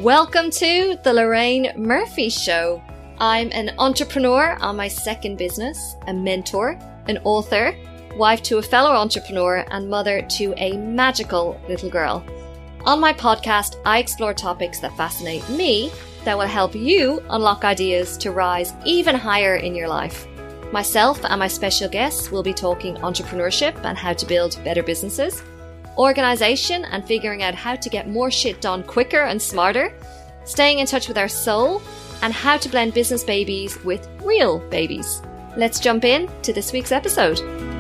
Welcome to the Lorraine Murphy Show. I'm an entrepreneur on my second business, a mentor, an author, wife to a fellow entrepreneur, and mother to a magical little girl. On my podcast, I explore topics that fascinate me that will help you unlock ideas to rise even higher in your life. Myself and my special guests will be talking entrepreneurship and how to build better businesses, organization and figuring out how to get more shit done quicker and smarter, staying in touch with our soul, and how to blend business babies with real babies. Let's jump in to this week's episode.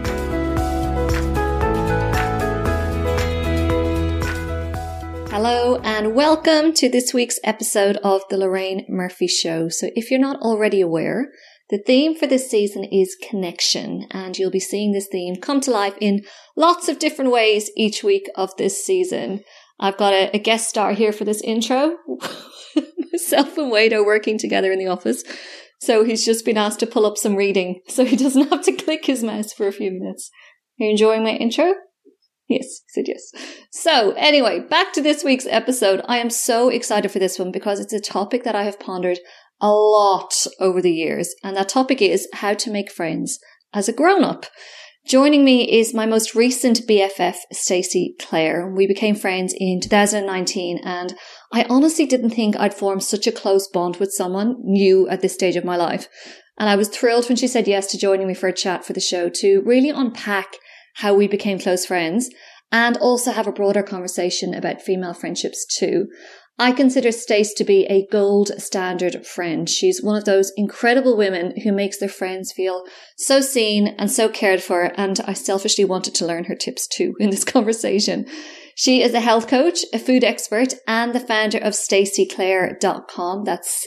Hello and welcome to this week's episode of the Lorraine Murphy Show. So if you're not already aware, the theme for this season is connection, and you'll be seeing this theme come to life in lots of different ways each week of this season. I've got a guest star here for this intro. Myself and Wade are working together in the office, so he's just been asked to pull up some reading so he doesn't have to click his mouse for a few minutes. Are you enjoying my intro? Yes, he said yes. So anyway, back to this week's episode. I am so excited for this one because it's a topic that I have pondered a lot over the years. And that topic is how to make friends as a grown-up. Joining me is my most recent BFF, Stacey Clare. We became friends in 2019, and I honestly didn't think I'd form such a close bond with someone new at this stage of my life. And I was thrilled when she said yes to joining me for a chat for the show to really unpack how we became close friends and also have a broader conversation about female friendships too. I consider Stace to be a gold standard friend. She's one of those incredible women who makes their friends feel so seen and so cared for, and I selfishly wanted to learn her tips too in this conversation. She is a health coach, a food expert, and the founder of StaceyClare.com. That's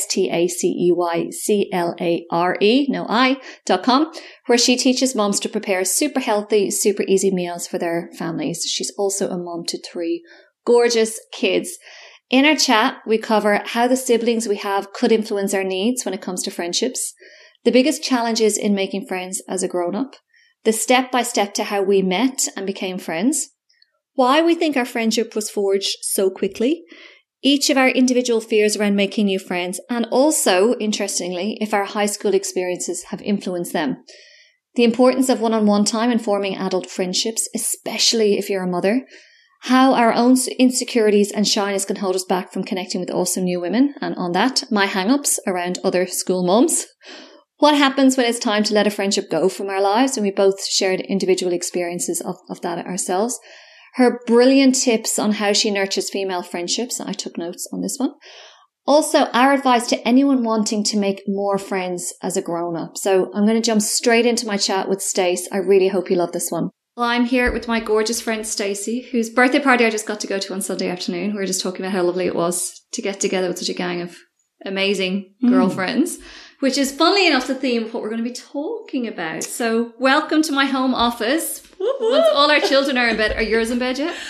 StaceyClare.com, where she teaches moms to prepare super healthy, super easy meals for their families. She's also a mom to 3 gorgeous kids. In our chat, we cover how the siblings we have could influence our needs when it comes to friendships, the biggest challenges in making friends as a grown-up, the step-by-step to how we met and became friends, why we think our friendship was forged so quickly, each of our individual fears around making new friends, and also, interestingly, if our high school experiences have influenced them. The importance of one-on-one time in forming adult friendships, especially if you're a mother. How our own insecurities and shyness can hold us back from connecting with awesome new women. And on that, my hang-ups around other school mums. What happens when it's time to let a friendship go from our lives? And we both shared individual experiences of that ourselves. Her brilliant tips on how she nurtures female friendships. I took notes on this one. Also, our advice to anyone wanting to make more friends as a grown-up. So I'm going to jump straight into my chat with Stace. I really hope you love this one. Well, I'm here with my gorgeous friend Stacey, whose birthday party I just got to go to on Sunday afternoon. We were just talking about how lovely it was to get together with such a gang of amazing girlfriends, which is funnily enough the theme of what we're going to be talking about. So welcome to my home office. Once all our children are in bed, are yours in bed yet?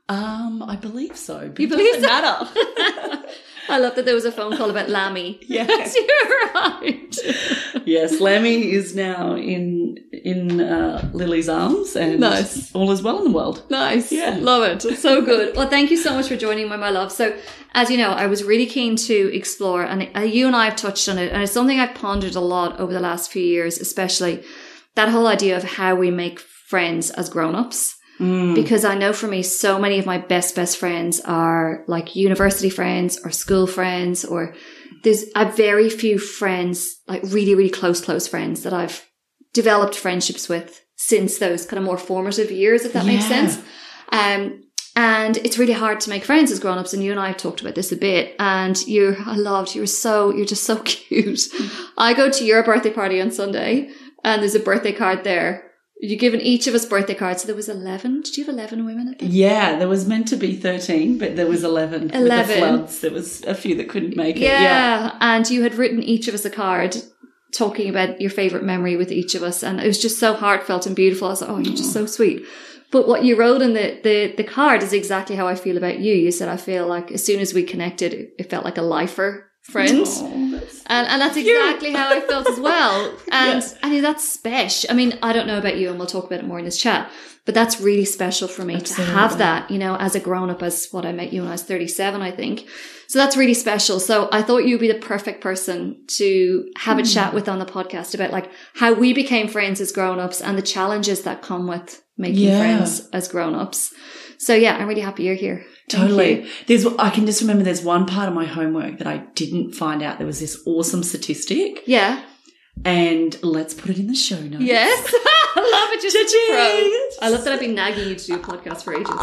I believe so. But you believe it doesn't matter. I love that there was a phone call about Lammy. Yes, you're right. Yes, Lammy is now in Lily's arms, and nice. All is well in the world. Nice. Yeah. Love it. It's so good. Well, thank you so much for joining me, my love. So, as you know, I was really keen to explore, and you and I have touched on it, and it's something I've pondered a lot over the last few years, especially that whole idea of how we make friends as grown-ups. Because I know for me, so many of my best friends are like university friends or school friends, or there's a very few friends, like really, really close friends that I've developed friendships with since those kind of more formative years, if that makes sense. And it's really hard to make friends as grown-ups. And you and I have talked about this a bit, and you're just so cute. I go to your birthday party on Sunday and there's a birthday card there. You've given each of us birthday cards. So there was 11. Did you have 11 women at that? Yeah, there was meant to be 13, but there was 11. 11. With the floods. There was a few that couldn't make it. Yeah. And you had written each of us a card talking about your favourite memory with each of us. And it was just so heartfelt and beautiful. I was like, oh, you're just so sweet. But what you wrote in the card is exactly how I feel about you. You said, I feel like as soon as we connected, it felt like a lifer friend. Oh, and that's exactly how I felt as well. And that's special. I mean, I don't know about you, and we'll talk about it more in this chat, But that's really special for me Absolutely. to have that, you know, as a grown up, as what I met you when I was 37, I think. So that's really special. So I thought you'd be the perfect person to have a chat with on the podcast about like how we became friends as grown ups and the challenges that come with making friends as grown ups. So yeah, I'm really happy you're here. Totally. I can just remember there's one part of my homework that I didn't find out. There was this awesome statistic. Yeah. And let's put it in the show notes. Yes. I love it. Just pro. I love that I've been nagging you to do a podcast for ages.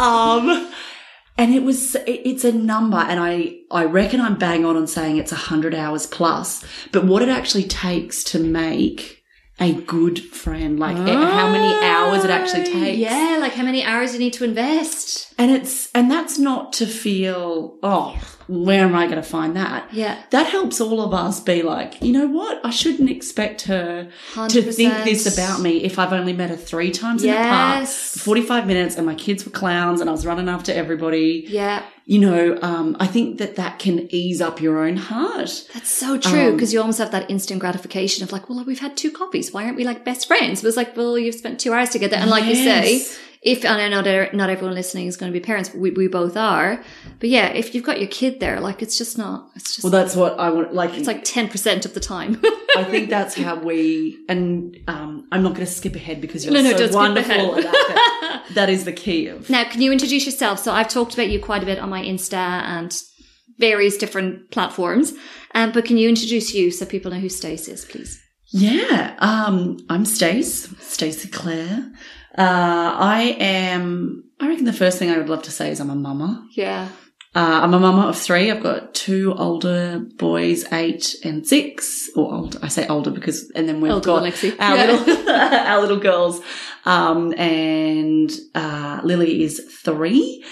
And it's a number, and I reckon I'm bang on saying it's 100 hours plus. But what it actually takes to make a good friend, like how many hours it actually takes. Yeah, like how many hours you need to invest. And that's not to feel, where am I going to find that? Yeah. That helps all of us be like, you know what? I shouldn't expect her 100%. to think this about me if I've only met her 3 times in a park for 45 minutes and my kids were clowns and I was running after everybody. Yeah. You know, I think that can ease up your own heart. That's so true, because you almost have that instant gratification of like, well, we've had 2 coffees. Why aren't we like best friends? But it's like, well, you've spent 2 hours together. And like you say, and I know that not everyone listening is going to be parents, but we both are. But yeah, if you've got your kid there, like it's just. Well, that's what I want. Like, it's like 10% of the time. I think that's how and I'm not going to skip ahead because you're so wonderful at that. That is the key of. Now, can you introduce yourself? So I've talked about you quite a bit on my Insta and various different platforms. But can you introduce you so people know who Stace is, please? Yeah. I'm Stacey Claire. I reckon the first thing I would love to say is I'm a mama. Yeah. I'm a mama of 3. I've got 2 older boys, 8 and 6, or old. I say older because, and then we've got our little girls. And Lily is 3.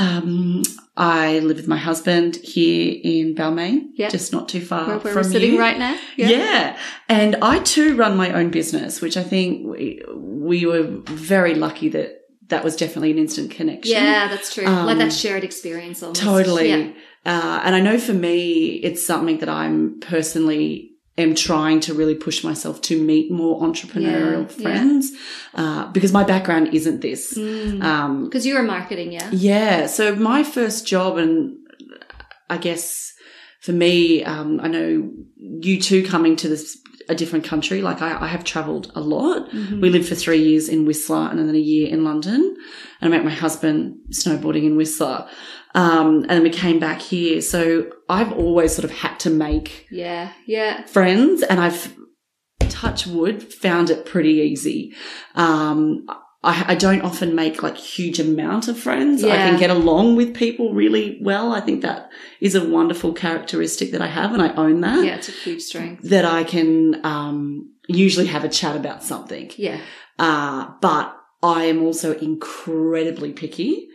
I live with my husband here in Balmain, just not too far where from we're sitting right now. Yeah. And I too run my own business, which I think we were very lucky that was definitely an instant connection. Yeah, that's true. Like that shared experience almost. Totally. Yeah. And I know for me, it's something that I'm personally am trying to really push myself to meet more entrepreneurial friends because my background isn't this. Because you were marketing, Yeah. So my first job, and I guess for me, I know you two coming to a different country. Like I have travelled a lot. Mm-hmm. We lived for 3 years in Whistler and then a year in London. And I met my husband snowboarding in Whistler. And then we came back here. So I've always sort of had to make friends, and I've, touch wood, found it pretty easy. I don't often make like huge amount of friends. I can get along with people really well. I think that is a wonderful characteristic that I have, and I own that. Yeah, it's a huge strength. That I can usually have a chat about something. Yeah. But I am also incredibly picky.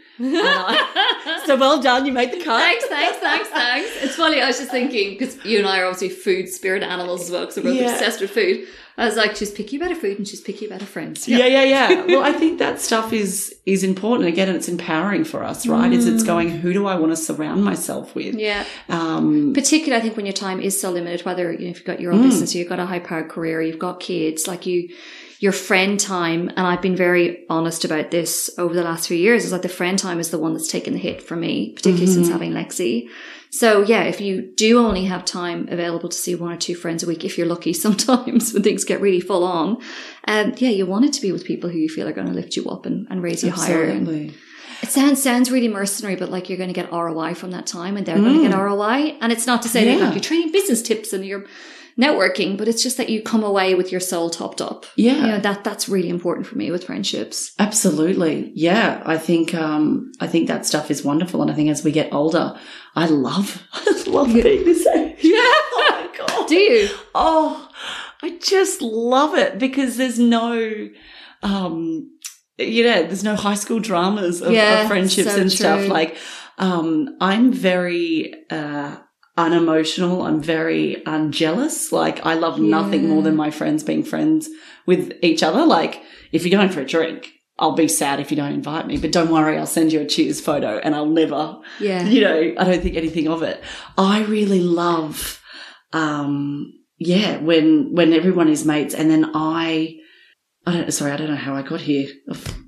So well done, you made the cut. Thanks. It's funny, I was just thinking, because you and I are obviously food spirit animals as well, because we're both obsessed with food. I was like, she's picky about her food and she's picky about her friends. Yeah. Well, I think that stuff is important. Again, and it's empowering for us, right? It's going, who do I want to surround myself with? Yeah. Particularly, I think when your time is so limited, whether if you've got your own business or you've got a high-powered career, or you've got kids, like your friend time, and I've been very honest about this over the last few years, is like the friend time is the one that's taken the hit for me, particularly since having Lexi. So yeah, if you do only have time available to see 1 or 2 friends a week, if you're lucky sometimes when things get really full on, you want it to be with people who you feel are going to lift you up and raise you higher. And it sounds really mercenary, but like you're going to get ROI from that time, and they're going to get ROI. And it's not to say that you're trading business tips and you're networking, but it's just that you come away with your soul topped up. Yeah. You know, that's really important for me with friendships. Absolutely. Yeah. I think that stuff is wonderful. And I think as we get older, I love being this age. Yeah. Oh my God. Do you? Oh, I just love it because there's no, there's no high school dramas of friendships and stuff. Like, I'm very, unemotional. I'm very unjealous. Like, I love nothing more than my friends being friends with each other. Like, if you're going for a drink, I'll be sad if you don't invite me, but don't worry, I'll send you a cheers photo and I'll never, I don't think anything of it. I really love, when everyone is mates, and then I don't know how I got here.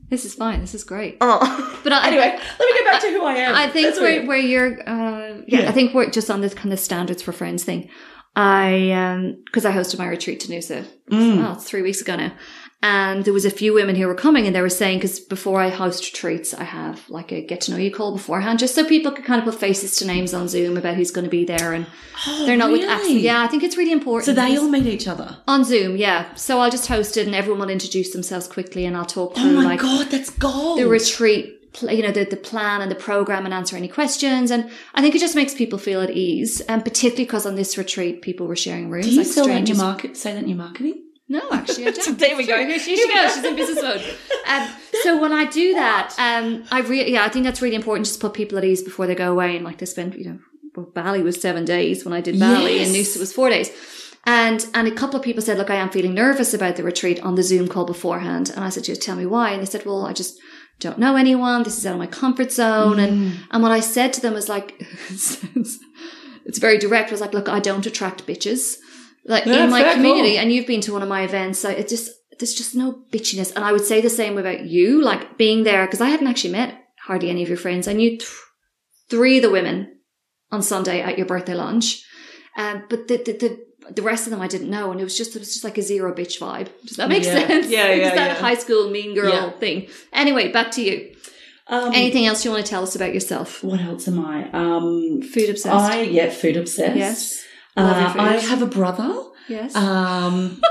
This is fine. This is great. Oh, But anyway, let me get back to who I am. I think That's weird. where you're, I think we're just on this kind of standards for friends thing. Because I hosted my retreat to Noosa, it's 3 weeks ago now. And there was a few women who were coming and they were saying, because before I host retreats, I have like a get to know you call beforehand, just so people can kind of put faces to names on Zoom about who's going to be there. And they're not with accent. Yeah, I think it's really important. So they all meet each other? On Zoom, yeah. So I'll just host it and everyone will introduce themselves quickly and I'll talk through Oh my God, that's gold. the retreat, the plan and the program and answer any questions. And I think it just makes people feel at ease. And particularly because on this retreat, people were sharing rooms. Do you like sell that in your strangers. say that in your marketing? No, actually, I don't. There we go. Here she goes. She's in business mode. So when I do that, I think that's really important. Just put people at ease before they go away. And like they spent, Bali was 7 days when I did Bali, and Noosa was 4 days. And a couple of people said, look, I am feeling nervous about the retreat on the Zoom call beforehand. And I said, just tell me why. And they said, well, I just don't know anyone. This is out of my comfort zone. And what I said to them was like, it's very direct. I was like, look, I don't attract bitches. Like in my community, and you've been to one of my events, so there's just no bitchiness. And I would say the same about you, like being there, because I hadn't actually met hardly any of your friends. I knew 3 of the women on Sunday at your birthday lunch, but the rest of them I didn't know, and it was just like a zero bitch vibe. Does that make sense? Yeah, It's that high school mean girl thing. Anyway, back to you. Anything else you want to tell us about yourself? What else am I? Food obsessed. Food obsessed. Yes. I have a brother. Yes. And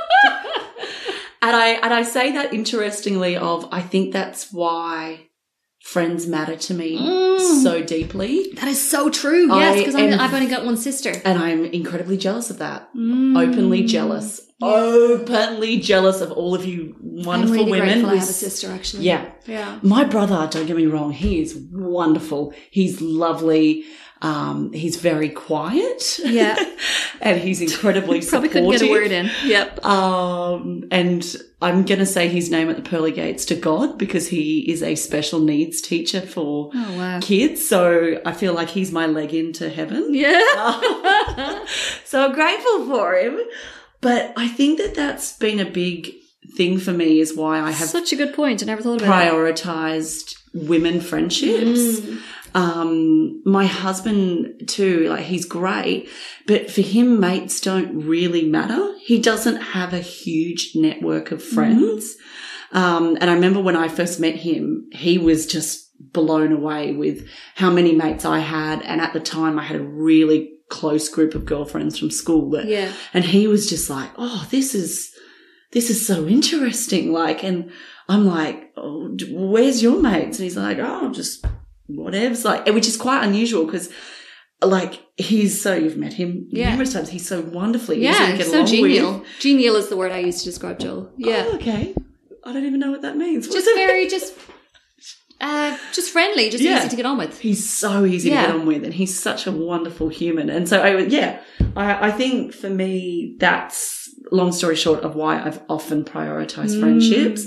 I say that interestingly I think that's why friends matter to me so deeply. That is so true. Yes, because I've only got one sister. And I'm incredibly jealous of that. Openly jealous. Yeah. Openly jealous of all of you wonderful I'm really women. Grateful I have a sister, actually. Yeah. My brother, don't get me wrong, he is wonderful. He's lovely. He's very quiet. Yeah. And he's incredibly Probably supportive. couldn't get a word in. Yep. And I'm going to say his name at the pearly gates to God because he is a special needs teacher for kids. So I feel like he's my leg into heaven. Yeah. So I'm grateful for him. But I think that's been a big thing for me is why I have such a good point. I never thought about it. Prioritized women friendships. My husband too, like he's great, but for him, mates don't really matter. He doesn't have a huge network of friends. And I remember when I first met him, he was just blown away with how many mates I had. And at the time I had a really close group of girlfriends from school and he was just like, oh, this is so interesting. Like, and I'm like, oh, where's your mates? And he's like, oh, just whatever's like, which is quite unusual because like you've met him numerous times. He's so wonderfully easy to get so along genial. with. Genial is the word I use to describe Joel. Yeah. Oh, okay. I don't even know what that means. Just very, just friendly, just easy to get on with. He's so easy to get on with and he's such a wonderful human. And so I think for me, that's long story short of why I've often prioritized friendships.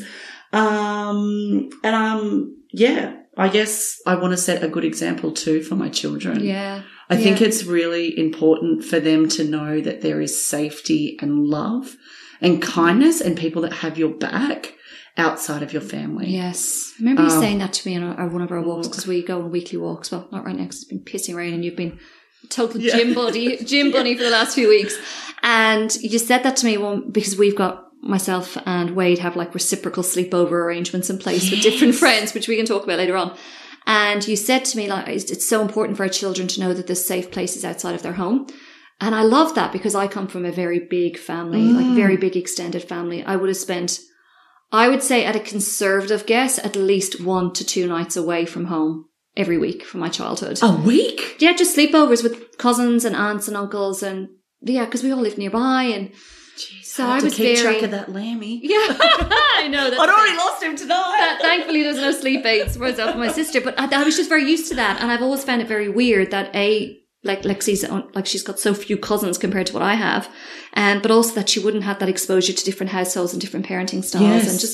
I guess I want to set a good example too for my children. Yeah. I think it's really important for them to know that there is safety and love and kindness and people that have your back outside of your family. Yes. I remember you saying that to me on one of our walks because we go on weekly walks. Well, not right now because it's been pissing rain and you've been a total gym bunny for the last few weeks. And you said that to me because we've got myself and Wade have like reciprocal sleepover arrangements in place with different friends, which we can talk about later on. And you said to me, like, it's so important for our children to know that there's safe places outside of their home. And I love that because I come from a very big family, like very big extended family. I would have spent, I would say at a conservative guess, at least 1 to 2 nights away from home every week from my childhood. A week? Yeah, just sleepovers with cousins and aunts and uncles. And because we all lived nearby. And jeez, so I was keep track of that Lammy. Yeah, I know. I'd already lost him tonight. Thankfully, there's no sleep aids for myself and my sister. But I was just very used to that. And I've always found it very weird that like Lexi's she's got so few cousins compared to what I have, but also that she wouldn't have that exposure to different households and different parenting styles and just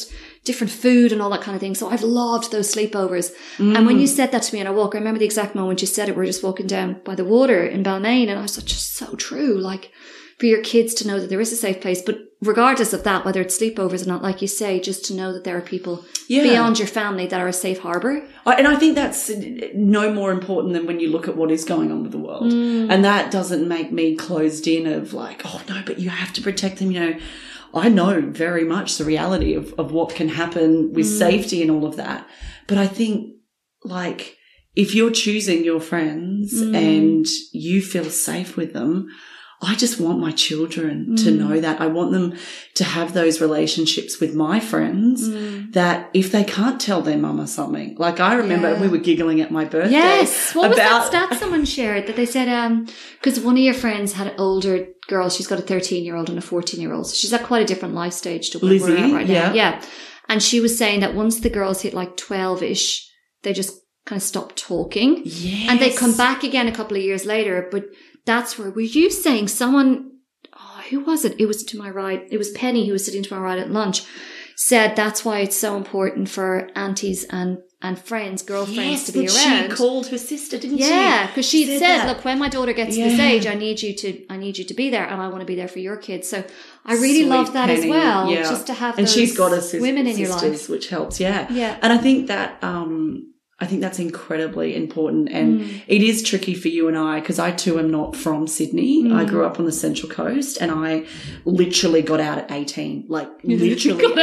different food and all that kind of thing. So I've loved those sleepovers. And when you said that to me on a walk, I remember the exact moment you said it. We were just walking down by the water in Balmain, and I was like, just so true. Like, for your kids to know that there is a safe place. But regardless of that, whether it's sleepovers or not, like you say, just to know that there are people beyond your family that are a safe harbour. And I think that's no more important than when you look at what is going on with the world. And that doesn't make me closed in of like, oh no, but you have to protect them. You know, I know very much the reality of what can happen with safety and all of that. But I think, like, if you're choosing your friends and you feel safe with them, I just want my children to know that. I want them to have those relationships with my friends that if they can't tell their mama something, like I remember we were giggling at my birthday. Yes. What was that stat someone shared that they said, because one of your friends had an older girl, she's got a 13-year-old and a 14-year-old. So she's at quite a different life stage to where we're at right now. Yeah. And she was saying that once the girls hit like 12-ish, they just kind of stop talking. Yes. And they come back again a couple of years later, but that's where, were you saying someone, who was it? It was to my right. It was Penny who was sitting to my right at lunch, said that's why it's so important for aunties and friends, girlfriends to be around. She called her sister, didn't she? Yeah, because she said, look, when my daughter gets to this age, I need you to be there, and I want to be there for your kids. So I really love that Penny, as well, just to have those she's got women in your life. Which helps, yeah. Yeah. And I think that, I think that's incredibly important, and it is tricky for you and I because I too am not from Sydney. I grew up on the Central Coast, and I literally got out at 18, like literally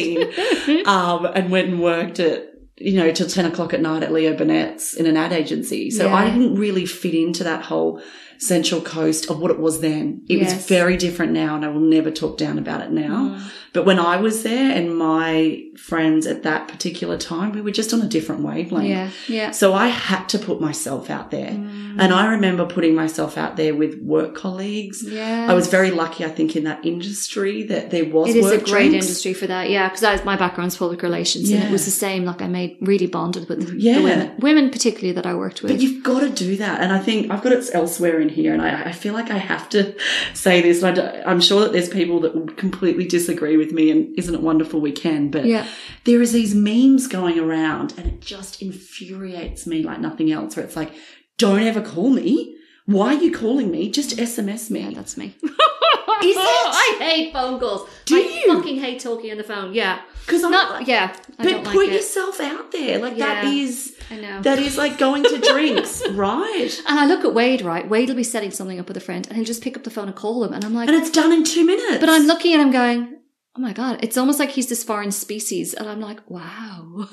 18, and went and worked at, till 10 o'clock at night at Leo Burnett's in an ad agency. So I didn't really fit into that whole Central Coast of what it was then. It was very different now, and I will never talk down about it now. But when I was there and my friends at that particular time, we were just on a different wavelength. Yeah. So I had to put myself out there. And I remember putting myself out there with work colleagues. Yeah. I was very lucky, I think, in that industry that there was It is work a great drinks. industry for that, because my background's public relations, and it was the same. Like, I made really bonded with the women particularly that I worked with. But you've got to do that. And I think I've got it elsewhere in here, and I feel like I have to say this. And I'm sure that there's people that will completely disagree with me, and isn't it wonderful we can? But there is these memes going around, and it just infuriates me like nothing else, where it's like, don't ever call me. Why are you calling me? Just SMS me. Yeah, that's me. Is it? I hate phone calls. I fucking hate talking on the phone. Yeah. Because I but don't put like yourself out there. Like that is, I know. That is like going to drinks, right? And I look at Wade, right? Wade will be setting something up with a friend, and he'll just pick up the phone and call him. And I'm like, and it's done in 2 minutes. But I'm looking and I'm going, oh my God, it's almost like he's this foreign species. And I'm like, wow.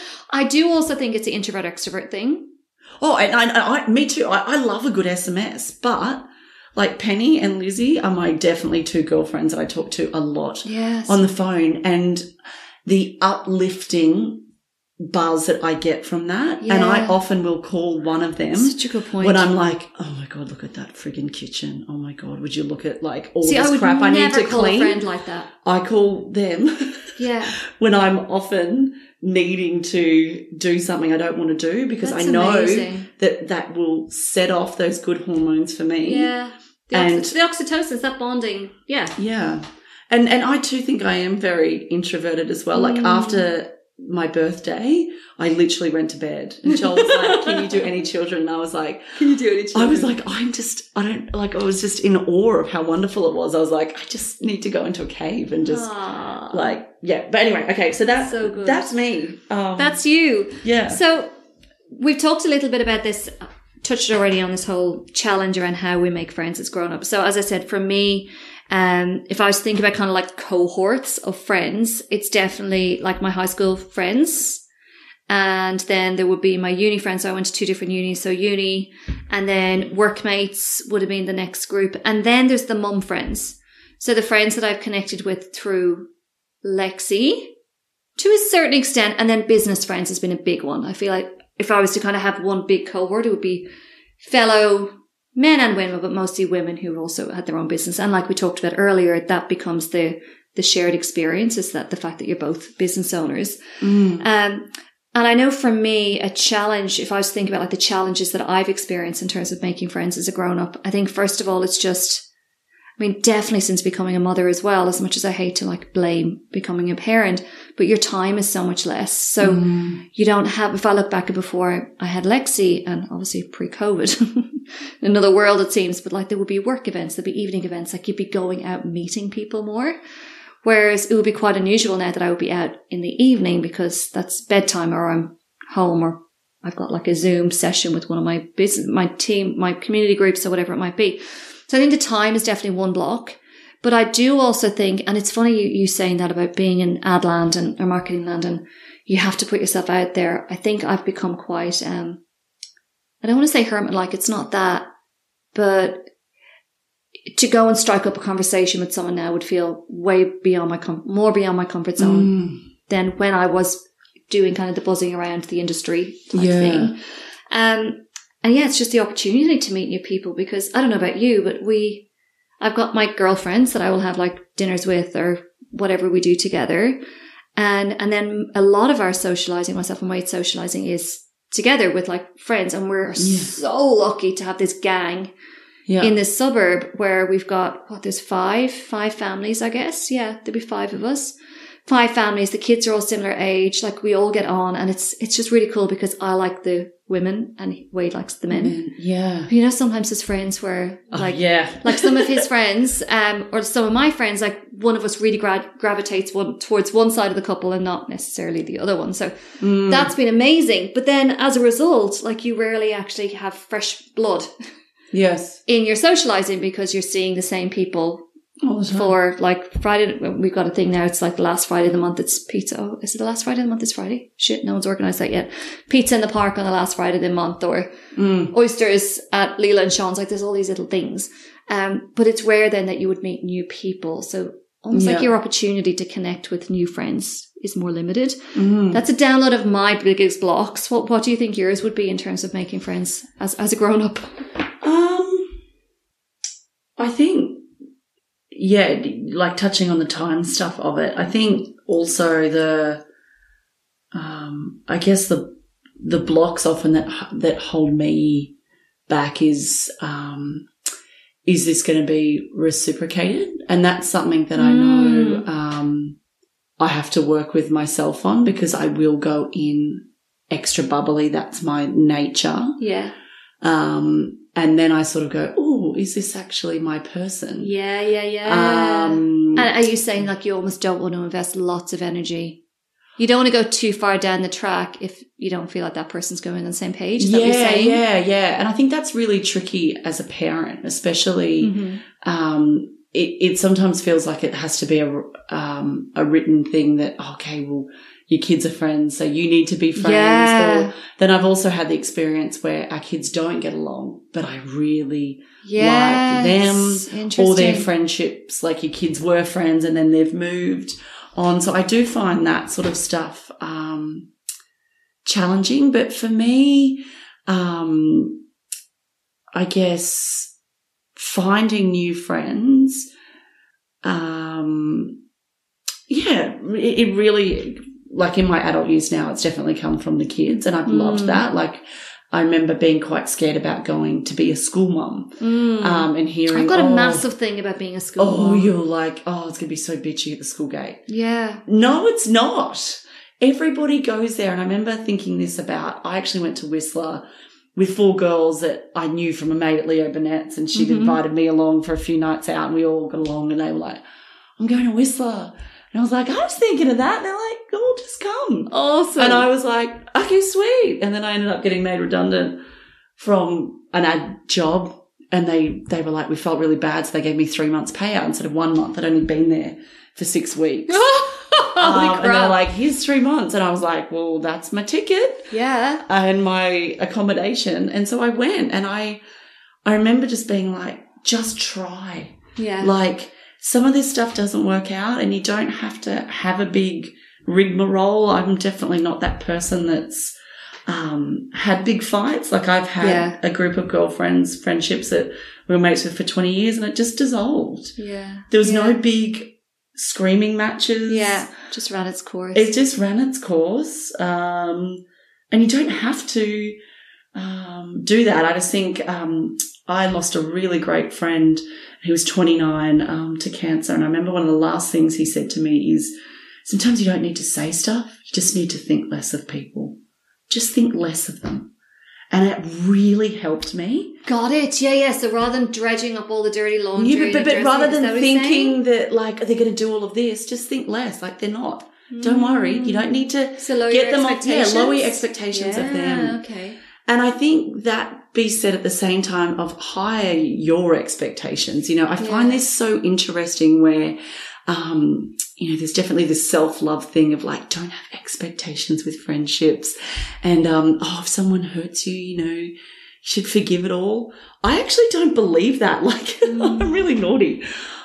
I do also think it's the introvert extrovert thing. Oh, and me too. I love a good SMS, but like Penny and Lizzie are my definitely two girlfriends that I talk to a lot on the phone, and the uplifting buzz that I get from that. And I often will call one of them. Such a good point. When I'm like, oh my God, look at that friggin' kitchen. Oh my God, would you look at like all this crap I need to clean? I would never call a friend like that. I call them when I'm often needing to do something I don't want to do, because I know that will set off those good hormones for me. Yeah. The oxytocin, that bonding. Yeah. Yeah. And I too think I am very introverted as well. Like after my birthday, I literally went to bed, and Joel was like, can you do any children? And I was like, can you do any children? I was like, I was just in awe of how wonderful it was. I was like, I just need to go into a cave and just but anyway, okay. So that's so good. That's me. That's you. Yeah. So we've talked a little bit about this, touched already on this whole challenge around how we make friends as grown up. So as I said, for me, if I was thinking about kind of like cohorts of friends, it's definitely like my high school friends. And then there would be my uni friends. So I went to 2 different unis. So uni, and then workmates would have been the next group. And then there's the mum friends. So the friends that I've connected with through Lexi to a certain extent. And then business friends has been a big one. I feel like if I was to kind of have one big cohort, it would be fellow men and women, but mostly women who also had their own business. And like we talked about earlier, that becomes the shared experience, is that the fact that you're both business owners. And I know for me, a challenge, if I was thinking about like the challenges that I've experienced in terms of making friends as a grown up, I think first of all, it's just I mean, definitely since becoming a mother as well, as much as I hate to like blame becoming a parent, but your time is so much less. So you don't have, if I look back at before I had Lexi, and obviously pre-COVID, another world it seems, but like there would be work events, there'd be evening events, like you'd be going out meeting people more. Whereas it would be quite unusual now that I would be out in the evening because that's bedtime or I'm home or I've got like a Zoom session with one of my business, my team, my community groups or whatever it might be. So I think the time is definitely one block, but I do also think, and it's funny you saying that about being in ad land or marketing land and you have to put yourself out there. I think I've become quite, I don't want to say hermit-like, it's not that, but to go and strike up a conversation with someone now would feel way beyond more beyond my comfort zone than when I was doing kind of the buzzing around the industry type thing. And yeah, it's just the opportunity to meet new people because I don't know about you, but I've got my girlfriends that I will have like dinners with or whatever we do together. And then a lot of our socializing, myself and Wade socializing is together with like friends. And we're so lucky to have this gang in this suburb where we've got, there's five families, I guess. Yeah, there'll be 5 of us. 5 families. The kids are all similar age. Like we all get on and it's just really cool because I like the women and Wade likes the men. Yeah. You know, sometimes his friends were like, like some of his friends, or some of my friends, like one of us really gravitates towards one side of the couple and not necessarily the other one. So that's been amazing. But then as a result, like you rarely actually have fresh blood. Yes. In your socializing because you're seeing the same people all the time. For like Friday. We've got a thing now. It's like the last Friday of the month. It's pizza. Oh, is it the last Friday of the month? It's Friday. Shit. No one's organized that yet. Pizza in the park on the last Friday of the month or oysters at Leela and Sean's. Like there's all these little things. But it's rare then that you would meet new people. So almost like your opportunity to connect with new friends is more limited. That's a download of my biggest blocks. What do you think yours would be in terms of making friends as a grown up? I think, like touching on the time stuff of it, I think also I guess the blocks often that hold me back is this going to be reciprocated? And that's something that I know, I have to work with myself on because I will go in extra bubbly. That's my nature. Yeah. And then I sort of go, oh, is this actually my person? Yeah. And are you saying like you almost don't want to invest lots of energy? You don't want to go too far down the track if you don't feel like that person's going on the same page? Is that what you're saying? Yeah. And I think that's really tricky as a parent, especially, it sometimes feels like it has to be a written thing that, okay, well, your kids are friends, so you need to be friends. Yeah. Or then I've also had the experience where our kids don't get along, but I really like them or their friendships. Like your kids were friends and then they've moved on. So I do find that sort of stuff challenging. But for me, I guess finding new friends, it really, like in my adult years now, it's definitely come from the kids and I've loved that. Like I remember being quite scared about going to be a school mum and hearing, I've got a massive thing about being a school mum. Oh, you're like, it's going to be so bitchy at the school gate. Yeah. No, it's not. Everybody goes there. And I remember thinking this about, I actually went to Whistler with 4 girls that I knew from a mate at Leo Burnett's and she'd invited me along for a few nights out and we all got along and they were like, I'm going to Whistler. And I was like, I was thinking of that. And they're like, oh, just come. Awesome. And I was like, okay, sweet. And then I ended up getting made redundant from an ad job. And they were like, we felt really bad. So they gave me 3 months payout instead of 1 month. I'd only been there for 6 weeks. Holy crap. And they're like, here's 3 months. And I was like, well, that's my ticket. Yeah. And my accommodation. And so I went and I remember just being like, just try. Yeah. Like, some of this stuff doesn't work out and you don't have to have a big rigmarole. I'm definitely not that person that's had big fights. Like I've had a group of girlfriends, friendships that we were mates with for 20 years and it just dissolved. Yeah. There was no big screaming matches. Yeah. Just ran its course. It just ran its course. And you don't have to do that. I just think I lost a really great friend. He was 29 to cancer. And I remember one of the last things he said to me is, sometimes you don't need to say stuff. You just need to think less of people. Just think less of them. And it really helped me. Got it. Yeah. So rather than dredging up all the dirty laundry. Yeah, but rather than thinking that, like, they're going to do all of this, just think less. Like, they're not. Don't worry. You don't need to get them off. Yeah, lower your expectations of them. Okay. And I think that be said at the same time of higher your expectations. You know, I find this so interesting where, you know, there's definitely this self-love thing of like, don't have expectations with friendships. And, if someone hurts you, you know, you should forgive it all. I actually don't believe that. Like, I'm really naughty.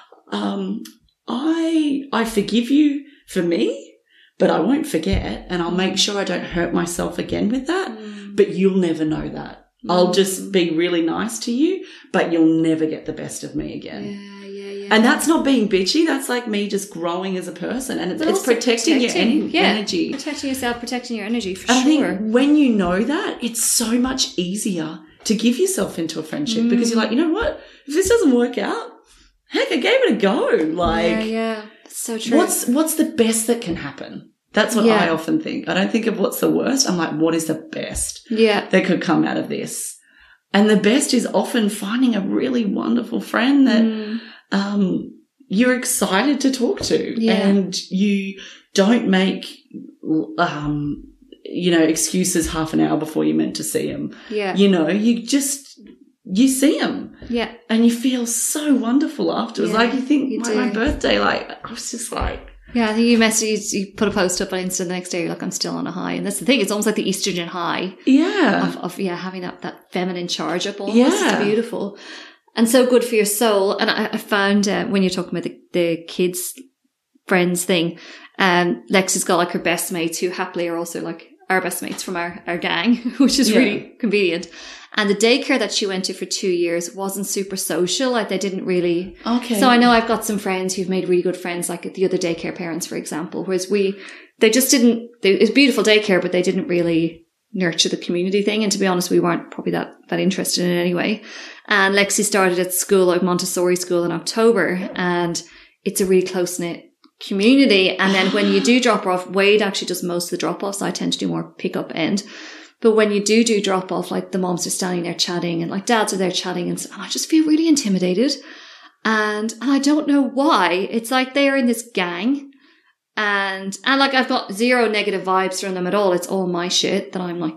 I forgive you for me, but I won't forget, and I'll make sure I don't hurt myself again with that. But you'll never know that. I'll just be really nice to you, but you'll never get the best of me again. Yeah. And that's not being bitchy. That's like me just growing as a person, and it's protecting your energy. Protecting yourself, protecting your energy, for sure. I think when you know that, it's so much easier to give yourself into a friendship because you're like, you know what? If this doesn't work out, heck, I gave it a go. Like, yeah. So true. What's the best that can happen? That's what I often think. I don't think of what's the worst. I'm like, what is the best that could come out of this? And the best is often finding a really wonderful friend that you're excited to talk to and you don't make, excuses half an hour before you're meant to see them. Yeah. You know, you see them. Yeah. And you feel so wonderful afterwards. Yeah, like you think my birthday, like I was just like. Yeah, I think you put a post up on Insta the next day, you're like, I'm still on a high. And that's the thing, it's almost like the estrogen high. Yeah. Of having that feminine charge up almost. Yeah. It's beautiful. And so good for your soul. And I found when you're talking about the kids' friends thing, Lexi's got like her best mates who happily are also like our best mates from our gang, which is really convenient. And the daycare that she went to for 2 years wasn't super social. Like they didn't really. Okay. So I know I've got some friends who've made really good friends, like the other daycare parents, for example, whereas they just didn't, it was beautiful daycare, but they didn't really nurture the community thing. And to be honest, we weren't probably that interested in it anyway. And Lexi started at school, like Montessori school in October, and it's a really close-knit community. And then when you do drop her off, Wade actually does most of the drop-offs. I tend to do more pick-up end. But when you do drop off, like the moms are standing there chatting and like dads are there chatting and I just feel really intimidated. And I don't know why. It's like they're in this gang and like I've got zero negative vibes from them at all. It's all my shit that I'm like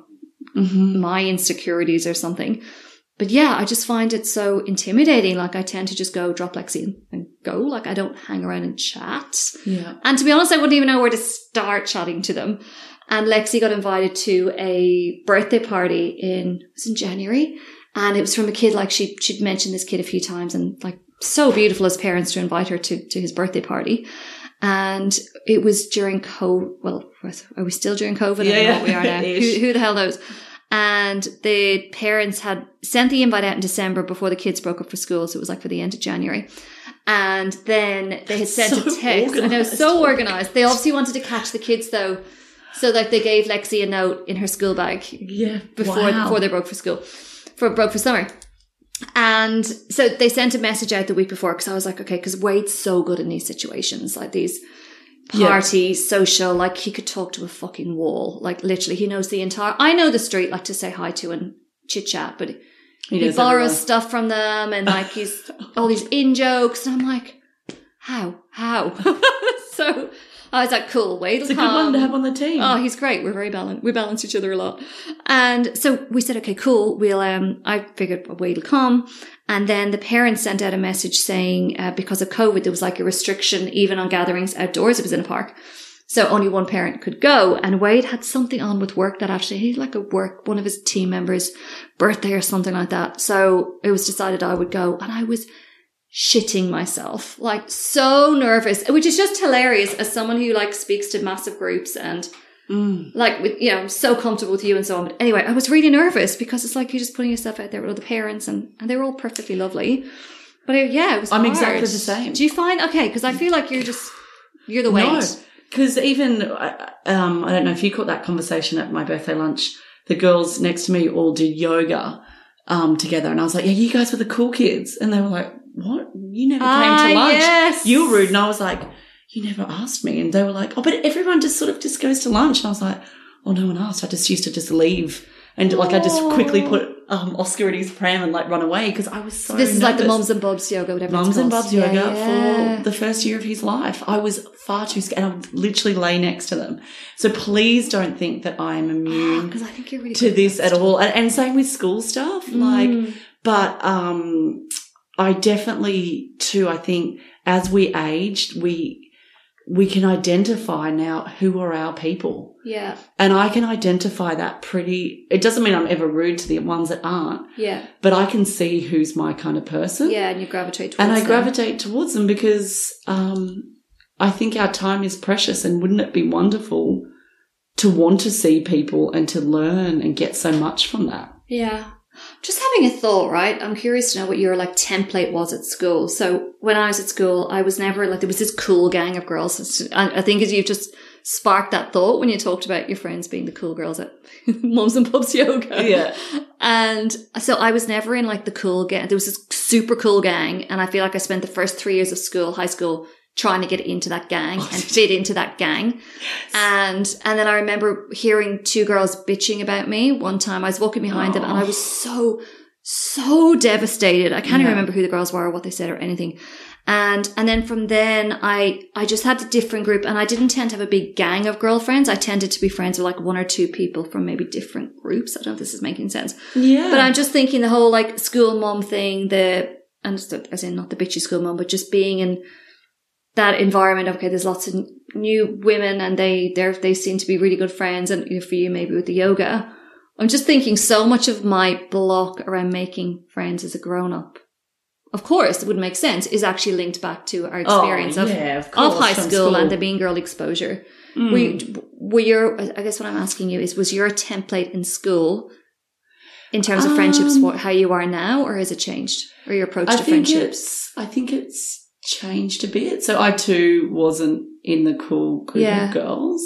my insecurities or something. But yeah, I just find it so intimidating. Like I tend to just go drop Lexi and go. Like I don't hang around and chat. Yeah. And to be honest, I wouldn't even know where to start chatting to them. And Lexi got invited to a birthday party in January. And it was from a kid, like she'd mentioned this kid a few times and like so beautiful as parents to invite her to his birthday party. And it was during COVID. Well, are we still during COVID? I don't know what we are now. Who the hell knows? And the parents had sent the invite out in December before the kids broke up for school. So it was like for the end of January. And then they had sent a text. Organized. I know, so organized. They obviously wanted to catch the kids though. So like they gave Lexi a note in her school bag before they broke for summer. And so they sent a message out the week before because I was like, okay, because Wade's so good in these situations, like these parties, social, like he could talk to a fucking wall. Like literally he knows I know the street like to say hi to and chit chat, but he borrows stuff from them and like he's all these in-jokes and I'm like, how? So I was like, cool, Wade will come. It's a good one to have on the team. Oh, he's great. We're very balanced. We balance each other a lot. And so we said, okay, cool. We'll, I figured Wade will come. And then the parents sent out a message saying, because of COVID, there was like a restriction even on gatherings outdoors. It was in a park. So only one parent could go. And Wade had something on with work that actually, he's like one of his team members' birthday or something like that. So it was decided I would go. And I was shitting myself, like so nervous, which is just hilarious as someone who like speaks to massive groups and like, I'm so comfortable with you and so on. But anyway, I was really nervous because it's like you're just putting yourself out there with other parents and they were all perfectly lovely. But it was I'm hard. Exactly the same. Do you find, okay, because I feel like you're the weight. No, because even, I don't know if you caught that conversation at my birthday lunch the girls next to me all did yoga together. And I was like, yeah, you guys were the cool kids. And they were like, what? You never came to lunch. Yes. You were rude. And I was like, you never asked me. And they were like, oh, but everyone just sort of just goes to lunch. And I was like, oh, no one asked. I just used to just leave. And like I just quickly put Oscar in his pram and like run away because I was so this is nervous. like the Mums and Bubs yoga, whatever Mums it's and called. Bubs yoga for the first year of his life. I was far too scared. I would literally lay next to them. So please don't think that I am immune because I think you're really to this at all. And same with school stuff. But I definitely too, I think as we aged, we can identify now who are our people. Yeah. And I can identify that it doesn't mean I'm ever rude to the ones that aren't. Yeah. But I can see who's my kind of person. Yeah, and you gravitate towards them. And I them. gravitate towards them because I think our time is precious, and wouldn't it be wonderful to want to see people and to learn and get so much from that? Yeah. Just having a thought, right? I'm curious to know what your like template was at school. So when I was at school, I was never like, there was this cool gang of girls. I think as you've just sparked that thought when you talked about your friends being the cool girls at Mums and Bubs yoga. Yeah. And so I was never in like the cool gang. There was this super cool gang. And I feel like I spent the first 3 years of school, high school, trying to get into that gang and fit into that gang. Yes. And then I remember hearing two girls bitching about me one time. I was walking behind them and I was so devastated. I can't even remember who the girls were or what they said or anything. And then from then I just had a different group, and I didn't tend to have a big gang of girlfriends. I tended to be friends with like one or two people from maybe different groups. I don't know if this is making sense. Yeah. But I'm just thinking the whole like school mom thing, as in not the bitchy school mom, but just being in that environment. Okay, there's lots of new women and they seem to be really good friends, and for you maybe with the yoga. I'm just thinking so much of my block around making friends as a grown up, of course it would make sense, is actually linked back to our experience of high school and the mean girl exposure. I guess what I'm asking you is, was your template in school in terms of friendships how you are now, or has it changed, or your approach to friendships? I think it's changed a bit. So I too wasn't in the cool group of girls.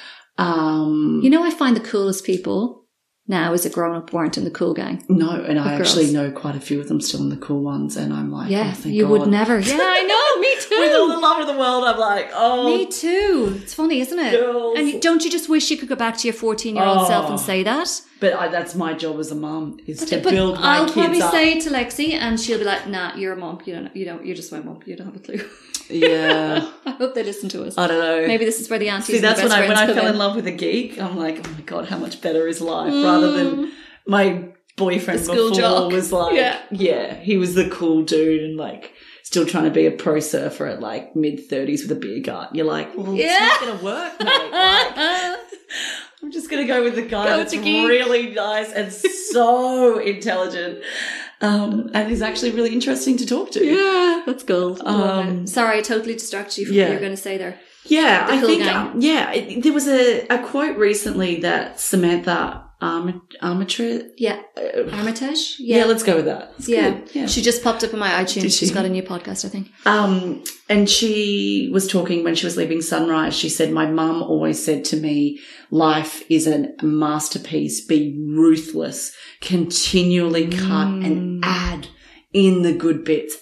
I find the coolest people now as a grown-up weren't in the cool gang. No, and I actually know quite a few of them still in the cool ones, and I'm like, oh, thank God. Would never. Yeah, I know, me too. With all the love of the world, I'm like, oh. Me too. It's funny, isn't it? Girls. And don't you just wish you could go back to your 14-year-old self and say that? But that's my job as a mum, is to build my kids up. I'll probably say it to Lexi, and she'll be like, nah, you're a mum. You're just my mum. You don't have a clue. Yeah. I hope they listen to us. I don't know. Maybe this is where the aunties See, that's and the best when I fell in in love with a geek. I'm like, oh my God, how much better is life, rather than my boyfriend before jock. Was like, he was the cool dude and like still trying to be a pro surfer at like mid-30s with a beer gut. You're like, well, it's not going to work, mate. Like, I'm just going to go with the guy that's really nice and so intelligent. And is actually really interesting to talk to. Yeah, that's cool. Sorry, I totally distracted you from what you were going to say there. Yeah, I think, there was a quote recently that Samantha Armitage. Armitage? Yeah, let's go with that. It's good. Yeah. She just popped up on my iTunes. She's got a new podcast, I think. And she was talking when she was leaving Sunrise. She said, my mum always said to me, life is a masterpiece. Be ruthless. Continually cut and add in the good bits.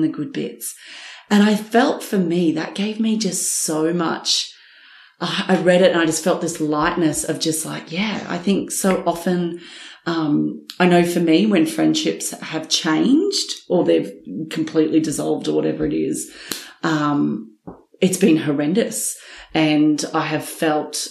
And I felt for me, that gave me just so much. I read it and I just felt this lightness of just like, I think so often, I know for me when friendships have changed or they've completely dissolved or whatever it is, it's been horrendous. And I have felt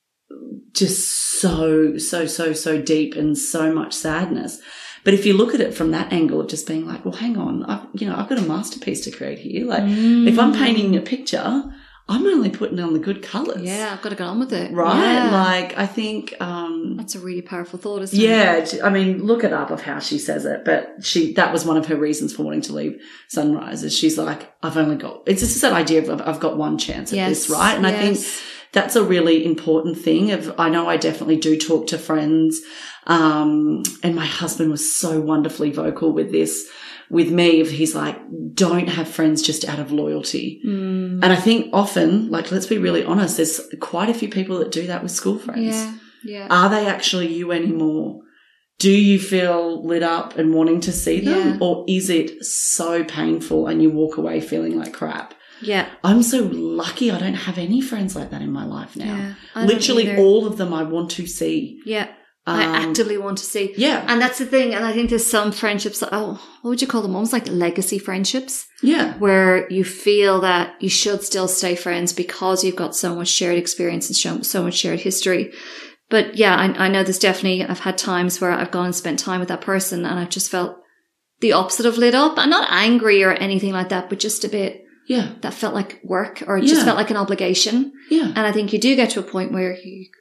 just so deep and so much sadness. But if you look at it from that angle of just being like, well, hang on, I've got a masterpiece to create here. Like if I'm painting a picture, I'm only putting on the good colours. Yeah, I've got to get on with it. Right? Yeah. Like, I think... that's a really powerful thought, isn't it? Yeah. I mean, look it up of how she says it. But that was one of her reasons for wanting to leave Sunrise, is she's like, it's just that idea of I've got one chance at this, right? And I think that's a really important thing. I know I definitely do talk to friends. And my husband was so wonderfully vocal with this. With me, he's like, don't have friends just out of loyalty. And I think often, like, let's be really honest, there's quite a few people that do that with school friends. Yeah. Are they actually you anymore? Do you feel lit up and wanting to see them? Yeah. Or is it so painful and you walk away feeling like crap? Yeah. I'm so lucky I don't have any friends like that in my life now. Yeah, I don't Literally either. all of them I want to see. Yeah. I actively want to see. Yeah. And that's the thing. And I think there's some friendships, what would you call them? Almost like legacy friendships. Yeah. Where you feel that you should still stay friends because you've got so much shared experience and so much shared history. But yeah, I know there's definitely, I've had times where I've gone and spent time with that person and I've just felt the opposite of lit up. I'm not angry or anything like that, but just a bit. Yeah. That felt like work or it just felt like an obligation. Yeah. And I think you do get to a point where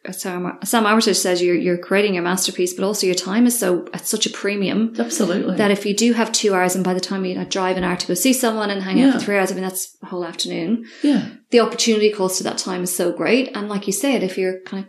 Sam Armitage says you're creating your masterpiece, but also your time is at such a premium. Absolutely. That if you do have 2 hours and by the time you drive an hour to go see someone and hang out for 3 hours, I mean, that's a whole afternoon. Yeah. The opportunity cost to that time is so great. And like you said, if you're kind of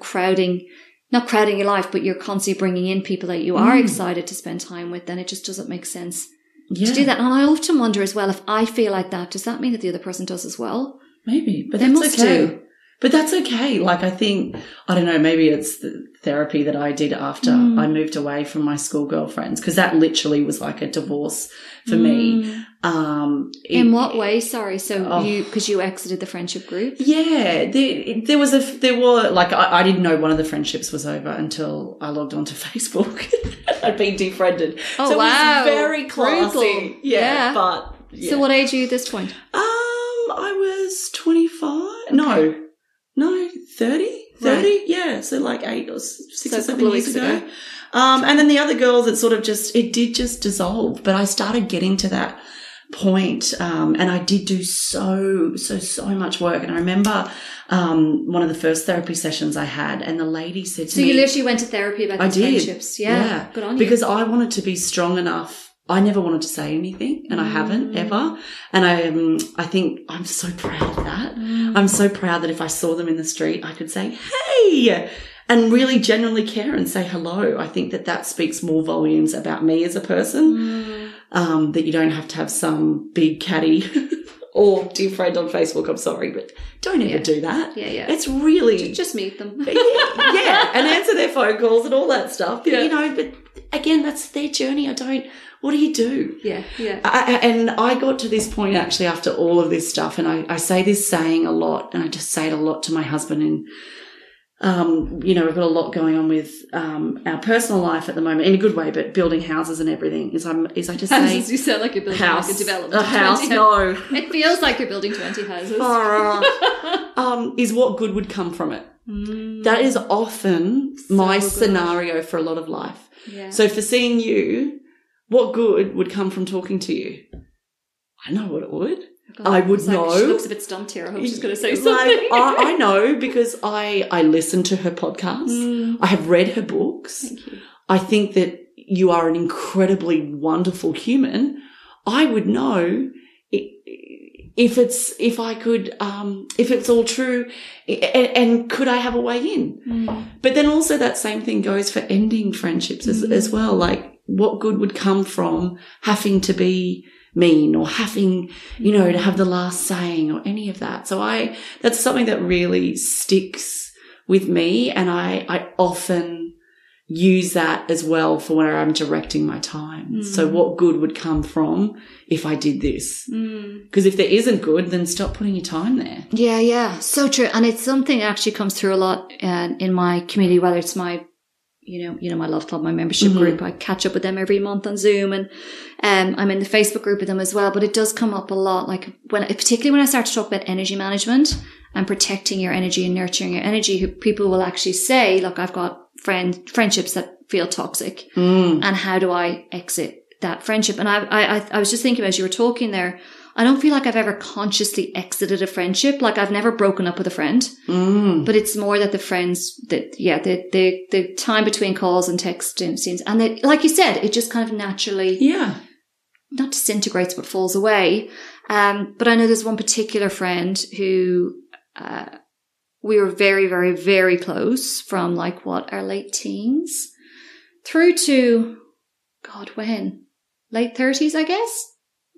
not crowding your life, but you're constantly bringing in people that you are excited to spend time with, then it just doesn't make sense. Yeah. To do that. And I often wonder as well, if I feel like that, does that mean that the other person does as well? Maybe, but They that's must okay. do. But that's okay. Like, I think, I don't know, maybe it's the therapy that I did after I moved away from my school girlfriends, because that literally was like a divorce for me. In what way? Sorry. So because you exited the friendship group? Yeah, there were like, I didn't know one of the friendships was over until I logged onto Facebook. I'd been defriended. Oh, so wow. It was very classy. Brutal. Yeah. But yeah. So what age are you at this point? I was 25. Okay. No, 30. 30. Right. Yeah. So like 8 or 6 or 7 years ago. And then the other girls, it did just dissolve. But I started getting to that point, and I did do so much work. And I remember one of the first therapy sessions I had, and the lady said to me, so you literally went to therapy about these friendships? Yeah. Good on you. Because I wanted to be strong enough. I never wanted to say anything, and I haven't ever. And I think I'm so proud of that. I'm so proud that if I saw them in the street, I could say, hey, and really genuinely care and say hello. I think that speaks more volumes about me as a person, that you don't have to have some big catty or dear friend on Facebook. I'm sorry, but don't ever do that. Yeah. It's really... Just meet them. Yeah, and answer their phone calls and all that stuff. But, but again, that's their journey. What do you do? Yeah. And I got to this point actually after all of this stuff, and I say this saying a lot, and I just say it a lot to my husband, and we've got a lot going on with our personal life at the moment in a good way, but building houses and everything is I just say you sound like you're building like a development. A house, no. It feels like you're building 20 houses. Is what good would come from it. That is often my scenario for a lot of life. Yeah. So for seeing you, what good would come from talking to you? I know what it would. I would know. She looks a bit stumped here. I hope she's going to say something. I know because I listen to her podcast. I have read her books. Thank you. I think that you are an incredibly wonderful human. I would know if it's all true, and could I have a way in? But then also that same thing goes for ending friendships as well. Like, what good would come from having to be mean or having, to have the last saying or any of that? So that's something that really sticks with me, and I often use that as well for where I'm directing my time. So what good would come from if I did this? Because if there isn't good, then stop putting your time there. Yeah. So true. And it's something that actually comes through a lot in my community, whether it's my my Love Club, my membership group. I catch up with them every month on Zoom, and I'm in the Facebook group with them as well. But it does come up a lot, like particularly when I start to talk about energy management and protecting your energy and nurturing your energy. People will actually say, look, I've got friendships that feel toxic, and how do I exit that friendship? And I was just thinking as you were talking there, I don't feel like I've ever consciously exited a friendship. Like, I've never broken up with a friend, but it's more that the friends the time between calls and texting seems, and like you said, it just kind of naturally, not disintegrates, but falls away. But I know there's one particular friend who, we were very, very, very close from our late teens through to, God, when? Late 30s, I guess.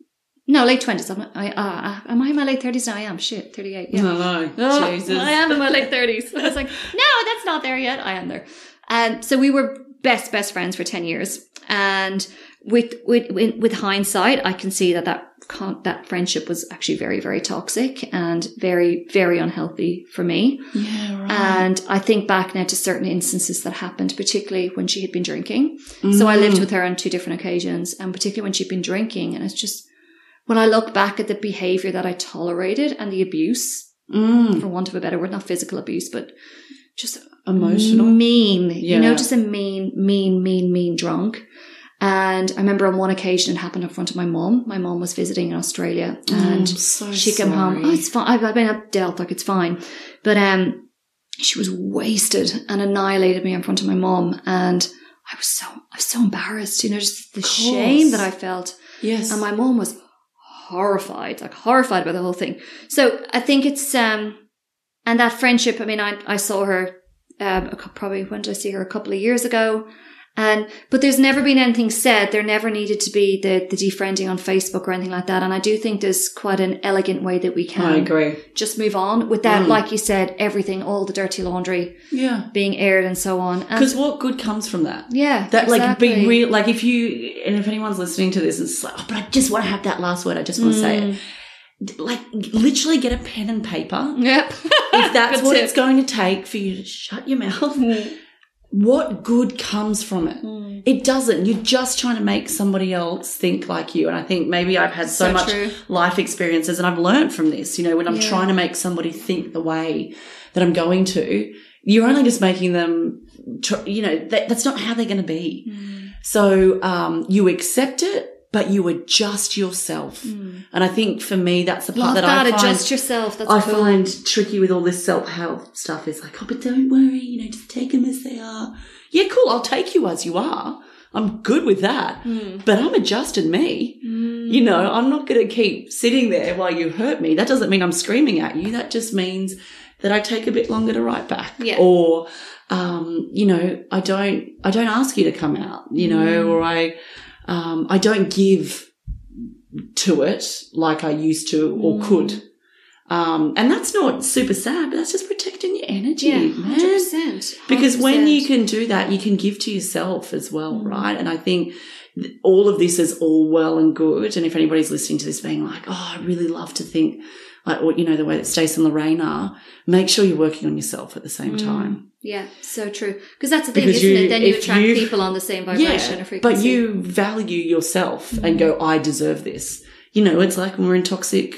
No, late 20s. Am I in my late 30s now? I am. Shit, 38. Yeah. No. Jesus. I am in my late 30s. I was like, no, that's not there yet. I am there. And so we were best friends for 10 years. And with hindsight, I can see that friendship was actually very, very toxic and very, very unhealthy for me. Yeah, right. And I think back now to certain instances that happened, particularly when she had been drinking. So I lived with her on 2 different occasions, and particularly when she'd been drinking. And it's just, when I look back at the behavior that I tolerated and the abuse, for want of a better word, not physical abuse, but just emotional, mean, just a mean drunk. And I remember on one occasion it happened in front of my mum. My mum was visiting in Australia, and she came home. Oh, it's fine. I've dealt, like, it's fine. But she was wasted and annihilated me in front of my mum, and I was so embarrassed. Just the shame that I felt. Yes, and my mum was horrified by the whole thing. So I think it's and that friendship. I mean, I saw her probably, when did I see her? A couple of years ago. But there's never been anything said. There never needed to be the defriending on Facebook or anything like that. And I do think there's quite an elegant way that we can I agree. just move on without, like you said, everything, all the dirty laundry being aired and so on. Because what good comes from that? Yeah, that exactly. Like being real. Like if anyone's listening to this, it's like, but I just want to have that last word. I just want to say it. Like, literally get a pen and paper. Yep. If that's what it's going to take for you to shut your mouth. What good comes from it? It doesn't. You're just trying to make somebody else think like you. And I think maybe I've had so much life experiences, and I've learned from this, when I'm trying to make somebody think the way that I'm going to, you're only just making them, that's not how they're going to be. So you accept it, but you adjust yourself. And I think for me, that's the part that I find. Adjust yourself. That's cool. Find tricky with all this self-help stuff. Is like, oh, but don't worry, just take them as they are. Yeah, cool. I'll take you as you are. I'm good with that. But I'm adjusting me. I'm not going to keep sitting there while you hurt me. That doesn't mean I'm screaming at you. That just means that I take a bit longer to write back. Yeah. Or, I don't ask you to come out, or I don't give to it like I used to or could. And that's not super sad, but that's just protecting your energy, man. 100%. Because when you can do that, you can give to yourself as well, right? And I think all of this is all well and good. And if anybody's listening to this being like, oh, I really love to think like, the way that Stacey and Lorraine are, make sure you're working on yourself at the same time. Yeah, so true. Because that's the thing, isn't it? Then you attract people on the same vibration or frequency. But you value yourself and go, I deserve this. It's like when we're in toxic,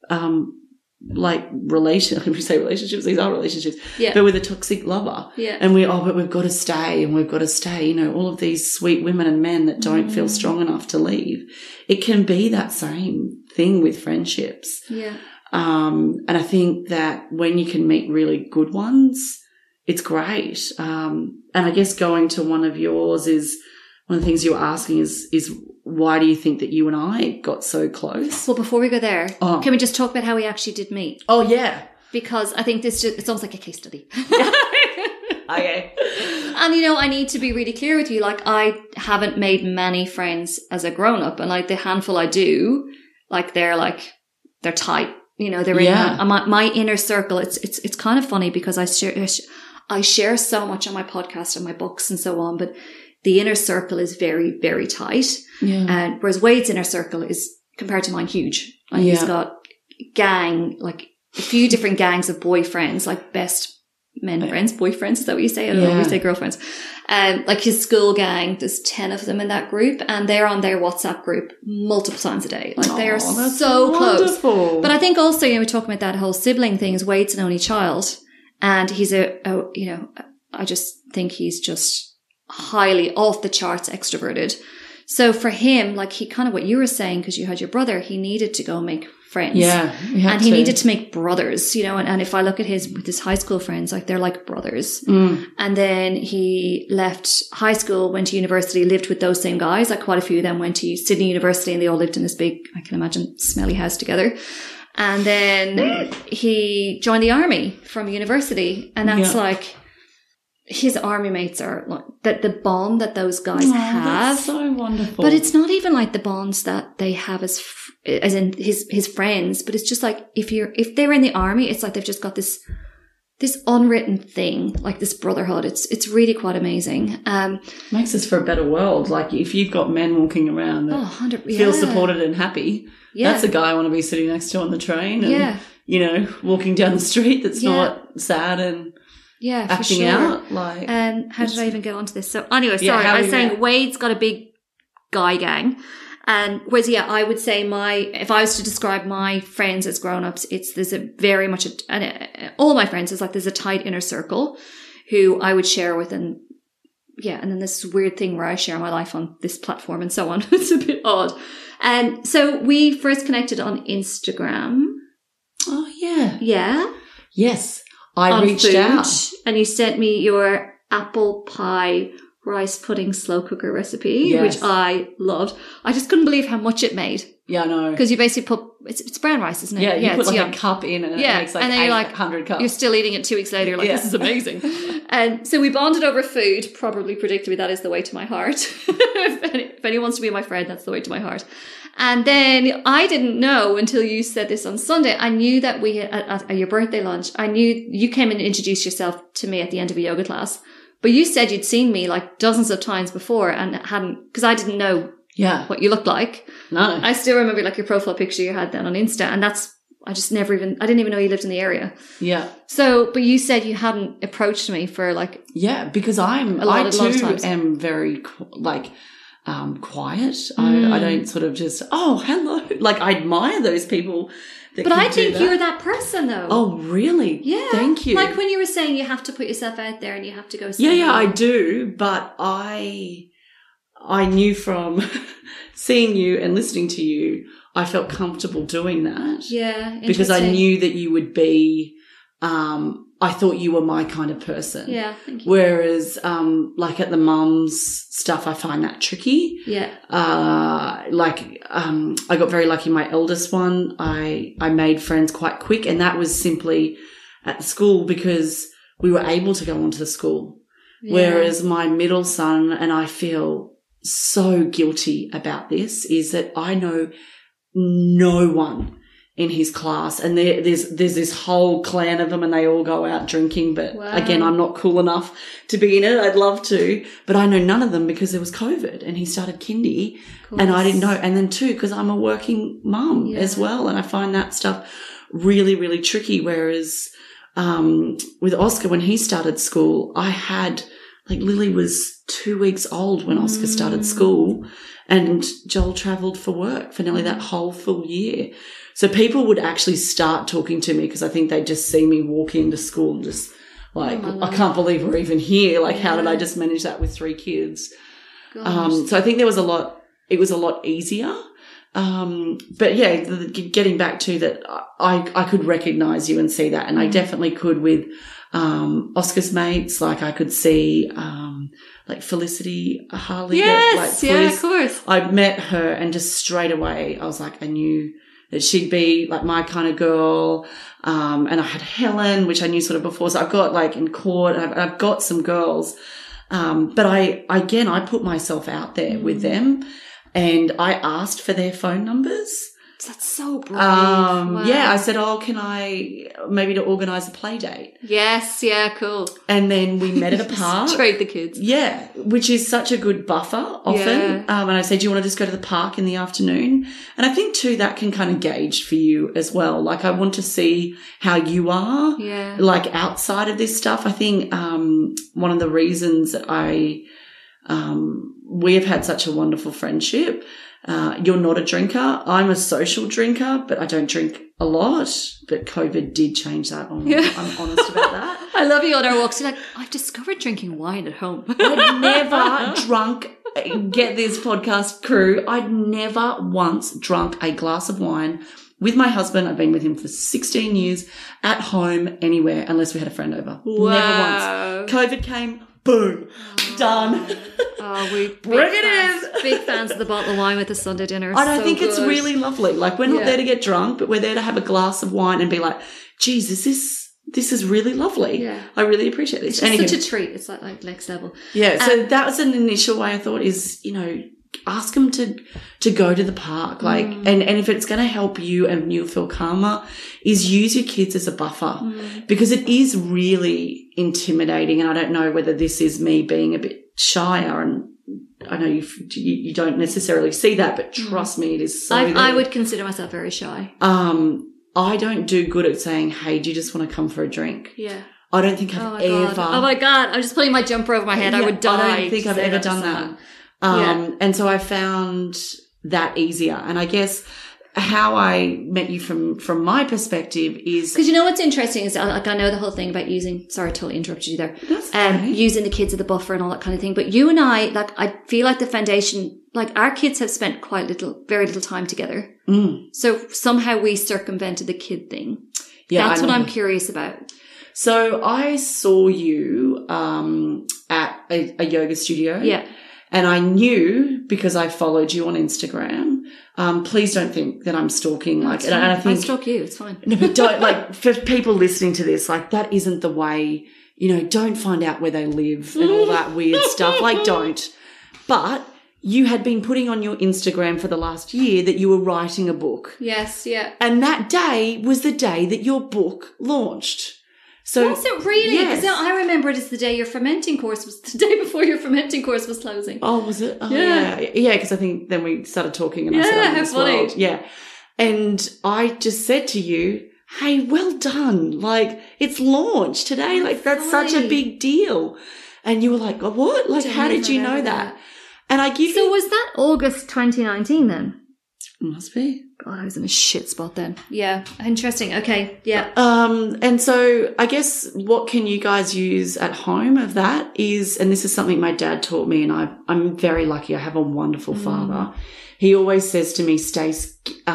relationships, these are relationships, but with a toxic lover. Yeah. And but we've got to stay and we've got to stay, all of these sweet women and men that don't feel strong enough to leave. It can be that same thing with friendships. Yeah. And I think that when you can meet really good ones, it's great. And I guess going to one of yours is one of the things you were asking is why do you think that you and I got so close? Well, before we go there, can we just talk about how we actually did meet? Oh, yeah. Because I think it's almost like a case study. Okay. And, I need to be really clear with you. Like, I haven't made many friends as a grown-up. And, like, the handful I do, like, they're tight. They're in my inner circle. It's kind of funny because I share so much on my podcast and my books and so on, but the inner circle is very, very tight. Yeah. And whereas Wade's inner circle is, compared to mine, huge. Like he's got like a few different gangs of boyfriends, like best men friends, boyfriends. Is that what you say? I don't know. We say girlfriends. Like his school gang, there's 10 of them in that group, and they're on their WhatsApp group multiple times a day. Like they are so wonderful. Close. But I think also, we're talking about that whole sibling thing. Is Wade's an only child, and he's I just think he's just highly off the charts extroverted. So for him, like he kind of what you were saying, because you had your brother, he needed to go make friends. Yeah. And he needed to make brothers, and if I look at with his high school friends, like they're like brothers. And then he left high school, went to university, lived with those same guys. Like quite a few of them went to Sydney University and they all lived in this big, I can imagine, smelly house together. And then he joined the army from university. And that's his army mates are like that. The bond that those guys have, that's so wonderful. but it's not even like the bonds that they have as in his friends. But it's just like if they're in the army, it's like they've just got this unwritten thing, like this brotherhood. It's really quite amazing. Makes us for a better world. Like if you've got men walking around that feel supported and happy, that's a guy I want to be sitting next to on the train and, walking down the street that's not sad and acting out. Like, how did I even get onto this? So anyway, sorry, I was saying Wade's got a big guy gang. And whereas, I would say if I was to describe my friends as grown-ups, there's a very much, all my friends is like there's a tight inner circle who I would share with and then this weird thing where I share my life on this platform and so on. It's a bit odd. And so we first connected on Instagram. Oh, yeah. Yeah. Yes. I reached out. And you sent me your apple pie rice pudding slow cooker recipe, which I loved. I just couldn't believe how much it made. Yeah, I know. Because you basically put, it's brown rice, isn't it? Yeah, you put like a cup in and it makes like 800 cups. You're still eating it 2 weeks later. You're like, this is amazing. And so we bonded over food, probably predictably, that is the way to my heart. If anyone wants to be my friend, that's the way to my heart. And then I didn't know until you said this on Sunday. I knew that we had, at your birthday lunch, I knew you came and introduced yourself to me at the end of a yoga class. But you said you'd seen me like dozens of times before and hadn't, because I didn't know what you looked like. No. I still remember like your profile picture you had then on Insta, and I didn't even know you lived in the area. Yeah. So, but you said you hadn't approached me for like. Yeah, because I too am very quiet. I don't sort of just, oh, hello. Like I admire those people. But I think you're that person though. Oh, really? Yeah. Thank you. Like when you were saying you have to put yourself out there and you have to go. Yeah, I do. But I knew from seeing you and listening to you, I felt comfortable doing that. Yeah. Because I knew that you would be, I thought you were my kind of person. Yeah, thank you. Whereas, like at the mums stuff, I find that tricky. Yeah. I got very lucky. My eldest one, I made friends quite quick, and that was simply at the school because we were able to go onto the school. Yeah. Whereas my middle son, and I feel so guilty about this, is that I know no one in his class, and there's this whole clan of them, and they all go out drinking. But again, I'm not cool enough to be in it. I'd love to, but I know none of them because there was COVID, and he started kindy, and I didn't know. And then too, because I'm a working mum as well, and I find that stuff really, really tricky. Whereas with Oscar, when he started school, I had Lily was 2 weeks old when Oscar started school, and Joel travelled for work for nearly that whole full year. So people would actually start talking to me because I think they'd just see me walk into school and just like, I can't believe we're even here. Like, how did I just manage that with 3 kids? So I think it was a lot easier. But yeah, getting back to that, I could recognize you and see that. And I definitely could with, Oscar's mates. Like I could see, like Felicity Harley. Yes. Of course. I met her and just straight away I was like, I knew that she'd be like my kind of girl. And I had Helen, which I knew sort of before. So I've got like in court, I've got some girls. But I put myself out there with them, and I asked for their phone numbers. That's so brave. Wow. Yeah, I said, can I maybe to organise a play date? Yes, yeah, cool. And then we met at a park. Trade the kids. Yeah, which is such a good buffer often. Yeah. And I said, do you want to just go to the park in the afternoon? And I think too that can kind of gauge for you as well. Like I want to see how you are, like outside of this stuff. I think one of the reasons we have had such a wonderful friendship. You're not a drinker. I'm a social drinker, but I don't drink a lot. But COVID did change that. I'm honest about that. I love you on our walks. You're like, I've discovered drinking wine at home. I'd never drunk, get this podcast crew, I'd never once drunk a glass of wine with my husband. I've been with him for 16 years at home, anywhere, unless we had a friend over. Wow. Never once. COVID came, boom, done. We bring it in. Big fans of the bottle of wine with the Sunday dinner. And I think it's really lovely. Like we're not there to get drunk, but we're there to have a glass of wine and be like, geez, is this this is really lovely. Yeah. I really appreciate this. It's just such a treat. It's like next level. Yeah. So that was an initial way I thought is, you know, ask them to go to the park. Like, and if it's going to help you and you feel calmer, is use your kids as a buffer because it is really intimidating. And I don't know whether this is me being a bit shyer, and I know you don't necessarily see that, but trust me, it is so I would consider myself very shy. I don't do good at saying, hey, do you just want to come for a drink? Yeah. I don't think I've ever. Oh my God. I'm just putting my jumper over my head. I would die. I don't think I've ever done that. And so I found that easier. And I guess how I met you from my perspective is because you know what's interesting is like I know the whole thing about using. Sorry, I totally interrupted you there. That's okay. Using the kids as the buffer and all that kind of thing. But you and I, like, I feel like the foundation, like our kids have spent very little time together. So somehow we circumvented the kid thing. Yeah, that's what I'm curious about. So I saw you at a yoga studio. Yeah. And I knew because I followed you on Instagram. Please don't think that I'm stalking. No, like, and I think I stalk you. It's fine. No, but don't like for people listening to this. Like, that isn't the way. You know, don't find out where they live and all that weird stuff. Like, don't. But you had been putting on your Instagram for the last year that you were writing a book. Yes. Yeah. And that day was the day that your book launched. So was it really? Yes. Because I remember it as the day your fermenting course was the day before your fermenting course was closing. Oh, was it? Oh, yeah. Yeah, because I think then we started talking and I said, how funny. World. Yeah. And I just said to you, hey, well done. Like, it's launched today. Like, that's such a big deal. And you were like, what? Like, how did you know that? And I give you... So was that August 2019 then? Must be. God, I was in a shit spot then. Yeah. Interesting. Okay. Yeah. And so I guess what can you guys use at home of that is, and this is something my dad taught me, and I'm very lucky. I have a wonderful father. He always says to me, Stace,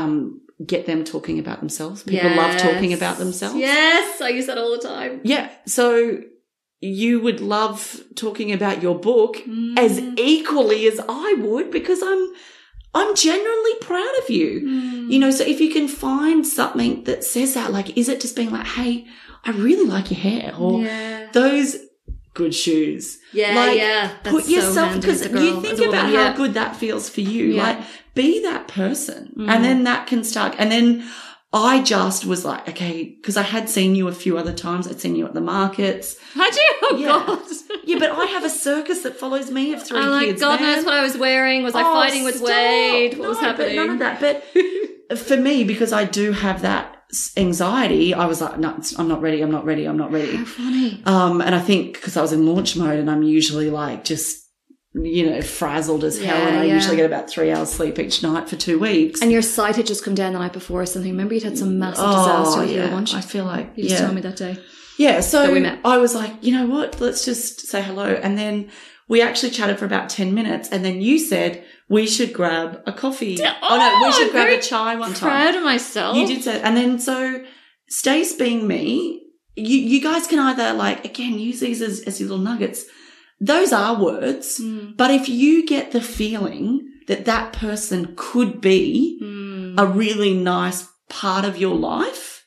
get them talking about themselves. People love talking about themselves. Yes. I use that all the time. Yeah. So you would love talking about your book as equally as I would, because I'm genuinely proud of you. You know, so if you can find something that says that, like, is it just being like, hey, I really like your hair, or those good shoes. Yeah, like, yeah. That's put yourself, because you think about woman, how good that feels for you. Like, be that person. And then that can start. And then I just was like, okay, because I had seen you a few other times. I'd seen you at the markets. Had you? Oh, God. Yeah, but I have a circus that follows me of 3 kids. God knows what I was wearing. Was I fighting with Wade? What was happening? None of that. But for me, because I do have that anxiety, I was like, no, I'm not ready. How funny. And I think because I was in launch mode and I'm usually like just, you know, frazzled as hell, and I usually get about 3 hours sleep each night for 2 weeks. And your sight had just come down the night before or something. Remember you'd had some massive disaster with your lunch? I feel like, you just told me that day. Yeah, so we met. I was like, you know what, let's just say hello. And then we actually chatted for about 10 minutes, and then you said we should grab a coffee. We should grab a chai one time. Proud of myself. You did say, and then so Stace being me, you guys can either, like, again, use these as your little nuggets. Those are words, but if you get the feeling that that person could be a really nice part of your life,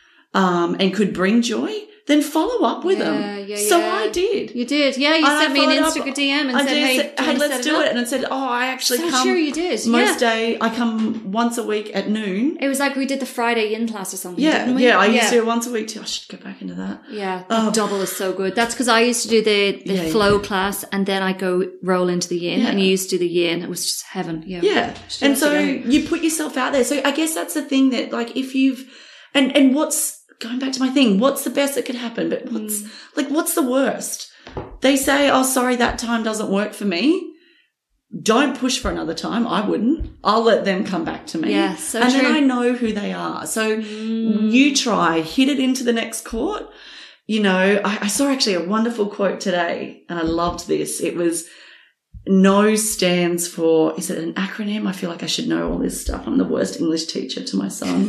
and could bring joy, then follow up with them. So I did. You did. Yeah, you sent me an Instagram DM and said, hey, let's do it. And I said, I actually come. Sure you did. Most day, I come once a week at noon. It was like we did the Friday yin class or something, Yeah, didn't we? yeah. I used to do it once a week too. I should get back into that. Yeah, double is so good. That's because I used to do the flow class, and then I go roll into the yin, and you used to do the yin. It was just heaven. Yeah. And so you put yourself out there. So I guess that's the thing that, like, if you've, and what's, going back to my thing, what's the best that could happen? But what's the worst? They say, oh, sorry, that time doesn't work for me. Don't push for another time. I wouldn't. I'll let them come back to me. Yeah, so and true. then I know who they are. So you try, hit it into the next court. You know, I saw actually a wonderful quote today, and I loved this. It was, NO stands for, is it an acronym? I feel like I should know all this stuff. I'm the worst English teacher to my son.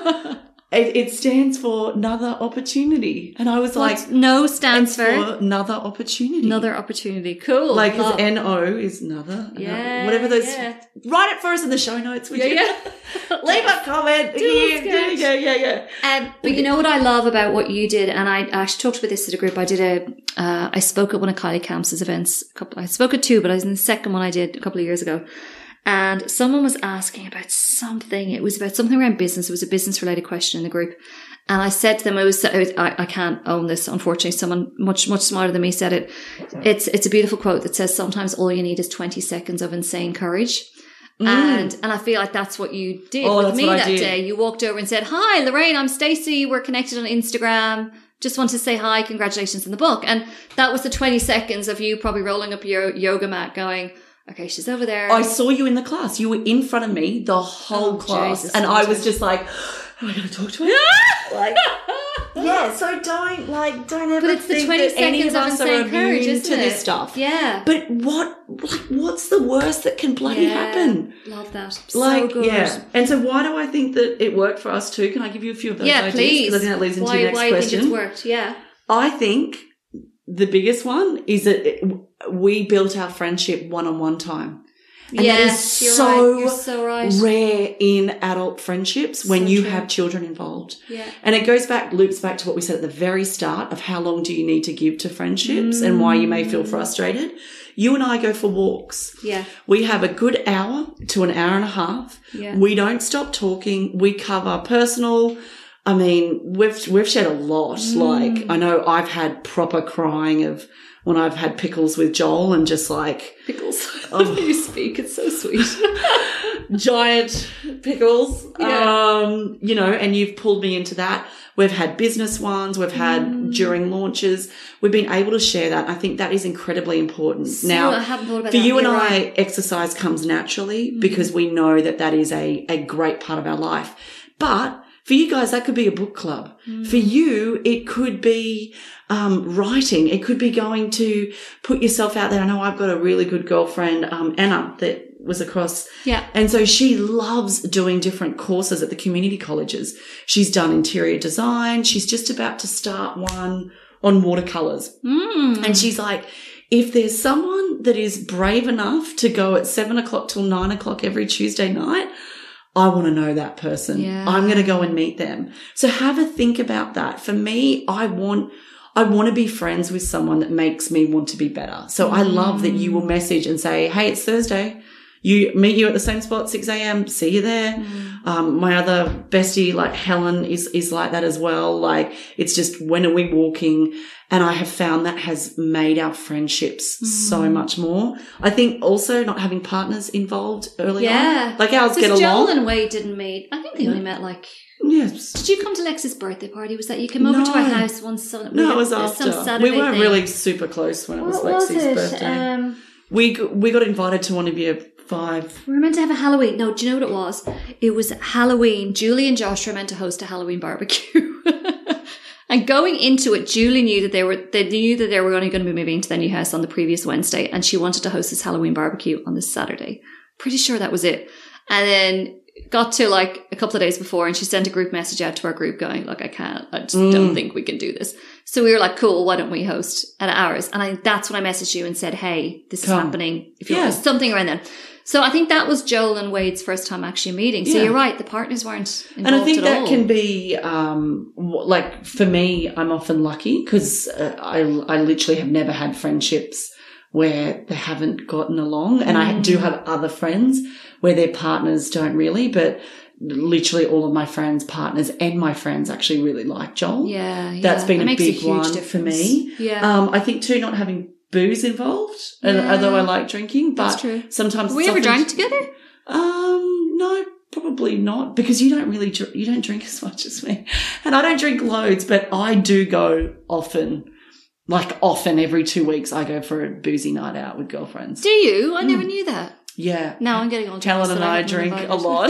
It stands for another opportunity. And I was like, NO stands for another opportunity. Another opportunity. Cool. Like, because NO is another. Yeah. Whatever those. Write it for us in the show notes, would you? Yeah. Leave a comment. Yeah. But you know what I love about what you did, and I actually talked about this at a group. I spoke at one of Kylie Camps' events. I spoke at two, but I was in the second one I did a couple of years ago. And someone was asking about something. It was about something around business. It was a business related question in the group. And I said to them, I can't own this. Unfortunately, someone much, much smarter than me said it. It's a beautiful quote that says, sometimes all you need is 20 seconds of insane courage. And I feel like that's what you did with me that day. You walked over and said, "Hi, Lorraine, I'm Stacey. We're connected on Instagram. Just want to say hi. Congratulations on the book." And that was the 20 seconds of you probably rolling up your yoga mat going, okay, she's over there. I saw you in the class. You were in front of me the whole class. Jesus, and I was just like, am I going to talk to her? Like, yeah, so don't ever but it's the think 20 that any of seconds us of are insane courage, immune isn't to it? this stuff. Yeah. But what's the worst that can bloody happen? Love that. Like, so good. yeah. And so why do I think that it worked for us too? Can I give you a few of those ideas? Please. Because I think that leads into your next question. question. Why do you think it's worked? Yeah. I think the biggest one is that we built our friendship one-on-one time. And that is you're so right. rare in adult friendships when you have children involved. Yeah. And it loops back to what we said at the very start of how long do you need to give to friendships and why you may feel frustrated. You and I go for walks. Yeah. We have a good hour to an hour and a half. Yeah. We don't stop talking. We cover personal. I mean, we've shared a lot. Like, I know I've had proper crying of when I've had pickles with Joel and just like pickles. Oh, you speak, it's so sweet. Giant pickles. Yeah. And you've pulled me into that. We've had business ones. We've had during launches. We've been able to share that. I think that is incredibly important. Now, I haven't thought about for that. you and You're I, right. exercise comes naturally because we know that is a great part of our life. But for you guys, that could be a book club. For you, it could be writing. It could be going to put yourself out there. I know I've got a really good girlfriend, Anna, that was across. Yeah. And so she loves doing different courses at the community colleges. She's done interior design. She's just about to start one on watercolors. And she's like, if there's someone that is brave enough to go at 7:00 till 9:00 every Tuesday night, I want to know that person. Yeah. I'm going to go and meet them. So have a think about that. For me, I want to be friends with someone that makes me want to be better. So I love that you will message and say, hey, it's Thursday. Meet you at the same spot, 6 a.m. See you there. My other bestie, like Helen, is like that as well. Like, it's just, when are we walking? And I have found that has made our friendships so much more. I think also not having partners involved early on. Like, ours get along. Joel and Wade didn't meet. I think they only met Yes. Did you come to Lex's birthday party? Was that you came over to our house one Sunday? No, it was after. Saturday We weren't thing. really super close when it was Lexi's birthday. We got invited to one of your 5. We were meant to have a Halloween. No, do you know what it was? It was Halloween. Julie and Josh were meant to host a Halloween barbecue. And going into it, Julie knew that they were only going to be moving to their new house on the previous Wednesday, and she wanted to host this Halloween barbecue on this Saturday. Pretty sure that was it. And then got to like a couple of days before, and she sent a group message out to our group going, look, I just don't think we can do this. So we were like, cool, why don't we host at ours? And that's when I messaged you and said, hey, this is happening. If you want something around then. So I think that was Joel and Wade's first time actually meeting. So you're right, the partners weren't involved and I think at that all. can be, like, for me, I'm often lucky because I literally have never had friendships where they haven't gotten along. And I do have other friends where their partners don't really, but literally all of my friends' partners and my friends actually really like Joel. Yeah. That's been a big one difference for me. Yeah. I think too, not having booze involved, although I like drinking, but That's true. sometimes Have we ever drank together? No, probably not, because you don't drink as much as me, and I don't drink loads, but I do go often. Like often every 2 weeks, I go for a boozy night out with girlfriends. Do you? I never knew that. Yeah. Now I'm getting on. Helen and I drink a lot.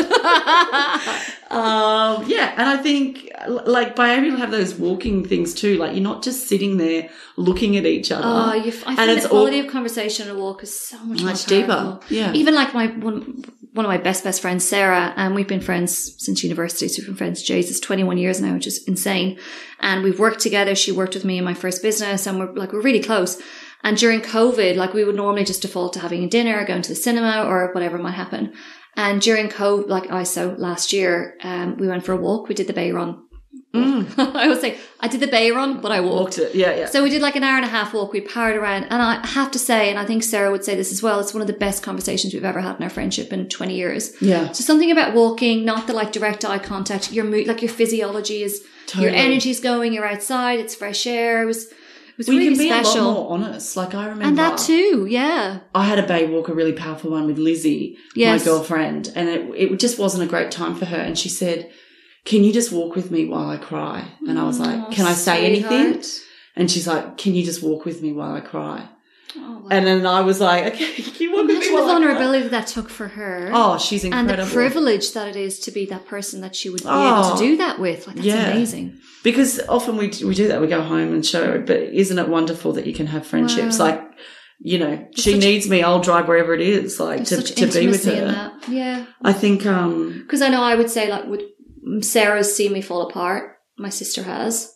And I think like by able to have those walking things too, like you're not just sitting there looking at each other. Oh, I find the quality of conversation on a walk is so much deeper. Yeah. Even like one of my best friends, Sarah, and we've been friends since university. So we've been friends, Jesus, 21 years now, which is insane. And we've worked together. She worked with me in my first business, and we're really close. And during COVID, like we would normally just default to having a dinner, going to the cinema or whatever might happen. And during COVID, like ISO last year, we went for a walk. We did the Bay Run. I always say, I did the Bay Run, but I walked it. Yeah. So we did like an hour and a half walk. We powered around. And I have to say, and I think Sarah would say this as well, it's one of the best conversations we've ever had in our friendship in 20 years. Yeah. So something about walking, not the like direct eye contact, your mood, like your physiology is, your energy's going, you're outside, it's fresh air. It was really you can be special. a lot more honest. Like I remember. And that too, yeah. I had a bay walk, a really powerful one with Lizzie, my girlfriend, and it just wasn't a great time for her. And she said, can you just walk with me while I cry? And I was like, can I say anything? And she's like, can you just walk with me while I cry? Oh, wow. And then I was like, okay, can you walk with me while the vulnerability that took for her. Oh, she's incredible. And the privilege that it is to be that person that she would be able to do that with. Like, that's amazing. Because often we do that. We go home and show, but isn't it wonderful that you can have friendships? Wow. Like, you know, she needs me, I'll drive wherever it is, like to be with her. In that. Yeah. I think, because I know I would say like with Sarah's seen me fall apart. My sister has.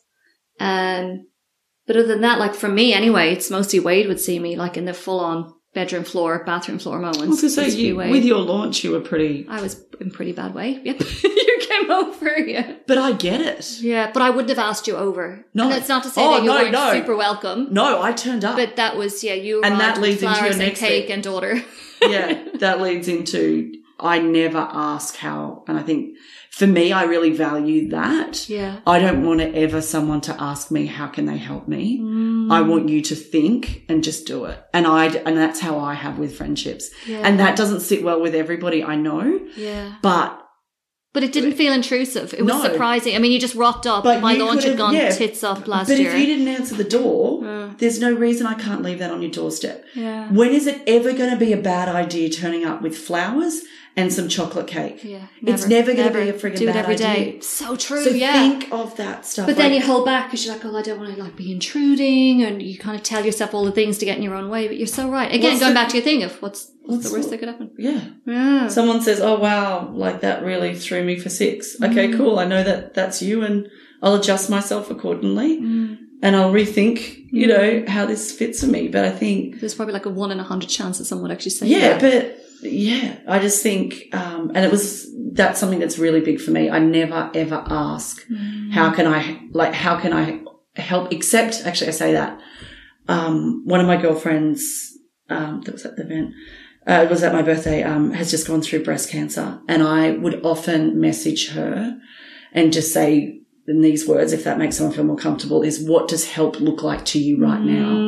But other than that, like for me anyway, it's mostly Wade would see me like in the full on bedroom floor, bathroom floor moments. I was going to say, with your launch, you were pretty... I was in pretty bad way. Yep. You came over, yeah. But I get it. Yeah, but I wouldn't have asked you over. No. And that's not to say that you weren't super welcome. No, I turned up. But that was, you and that leads into your next cake and daughter. Yeah, that leads into... I never ask how, and I think for me, I really value that. Yeah. I don't want someone to ask me, how can they help me? I want you to think and just do it. And that's how I have with friendships. Yeah. And that doesn't sit well with everybody, I know. Yeah. But it didn't feel intrusive. It was surprising. I mean, you just rocked up. But my launch had gone tits up last year. But if you didn't answer the door, there's no reason I can't leave that on your doorstep. Yeah. When is it ever going to be a bad idea turning up with flowers and some chocolate cake? Yeah. It's never going to be a friggin' bad idea. Do it every day. So true, so think of that stuff. But then you hold back because you're like, I don't want to like be intruding, and you kind of tell yourself all the things to get in your own way, but you're so right. Again, going back to your thing of what's the worst that could happen? Yeah. Someone says, oh, wow, like that really threw me for 6. Okay, cool. I know that's you, and I'll adjust myself accordingly. And I'll rethink, you know, how this fits for me. But I think... There's probably like a 1 in 100 chance that someone would actually say that. But I just think, and that's something that's really big for me. I never, ever ask, how can I help, except, actually I say that, one of my girlfriends, that was at the event, it was at my birthday, has just gone through breast cancer. And I would often message her and just say in these words, if that makes someone feel more comfortable, is what does help look like to you right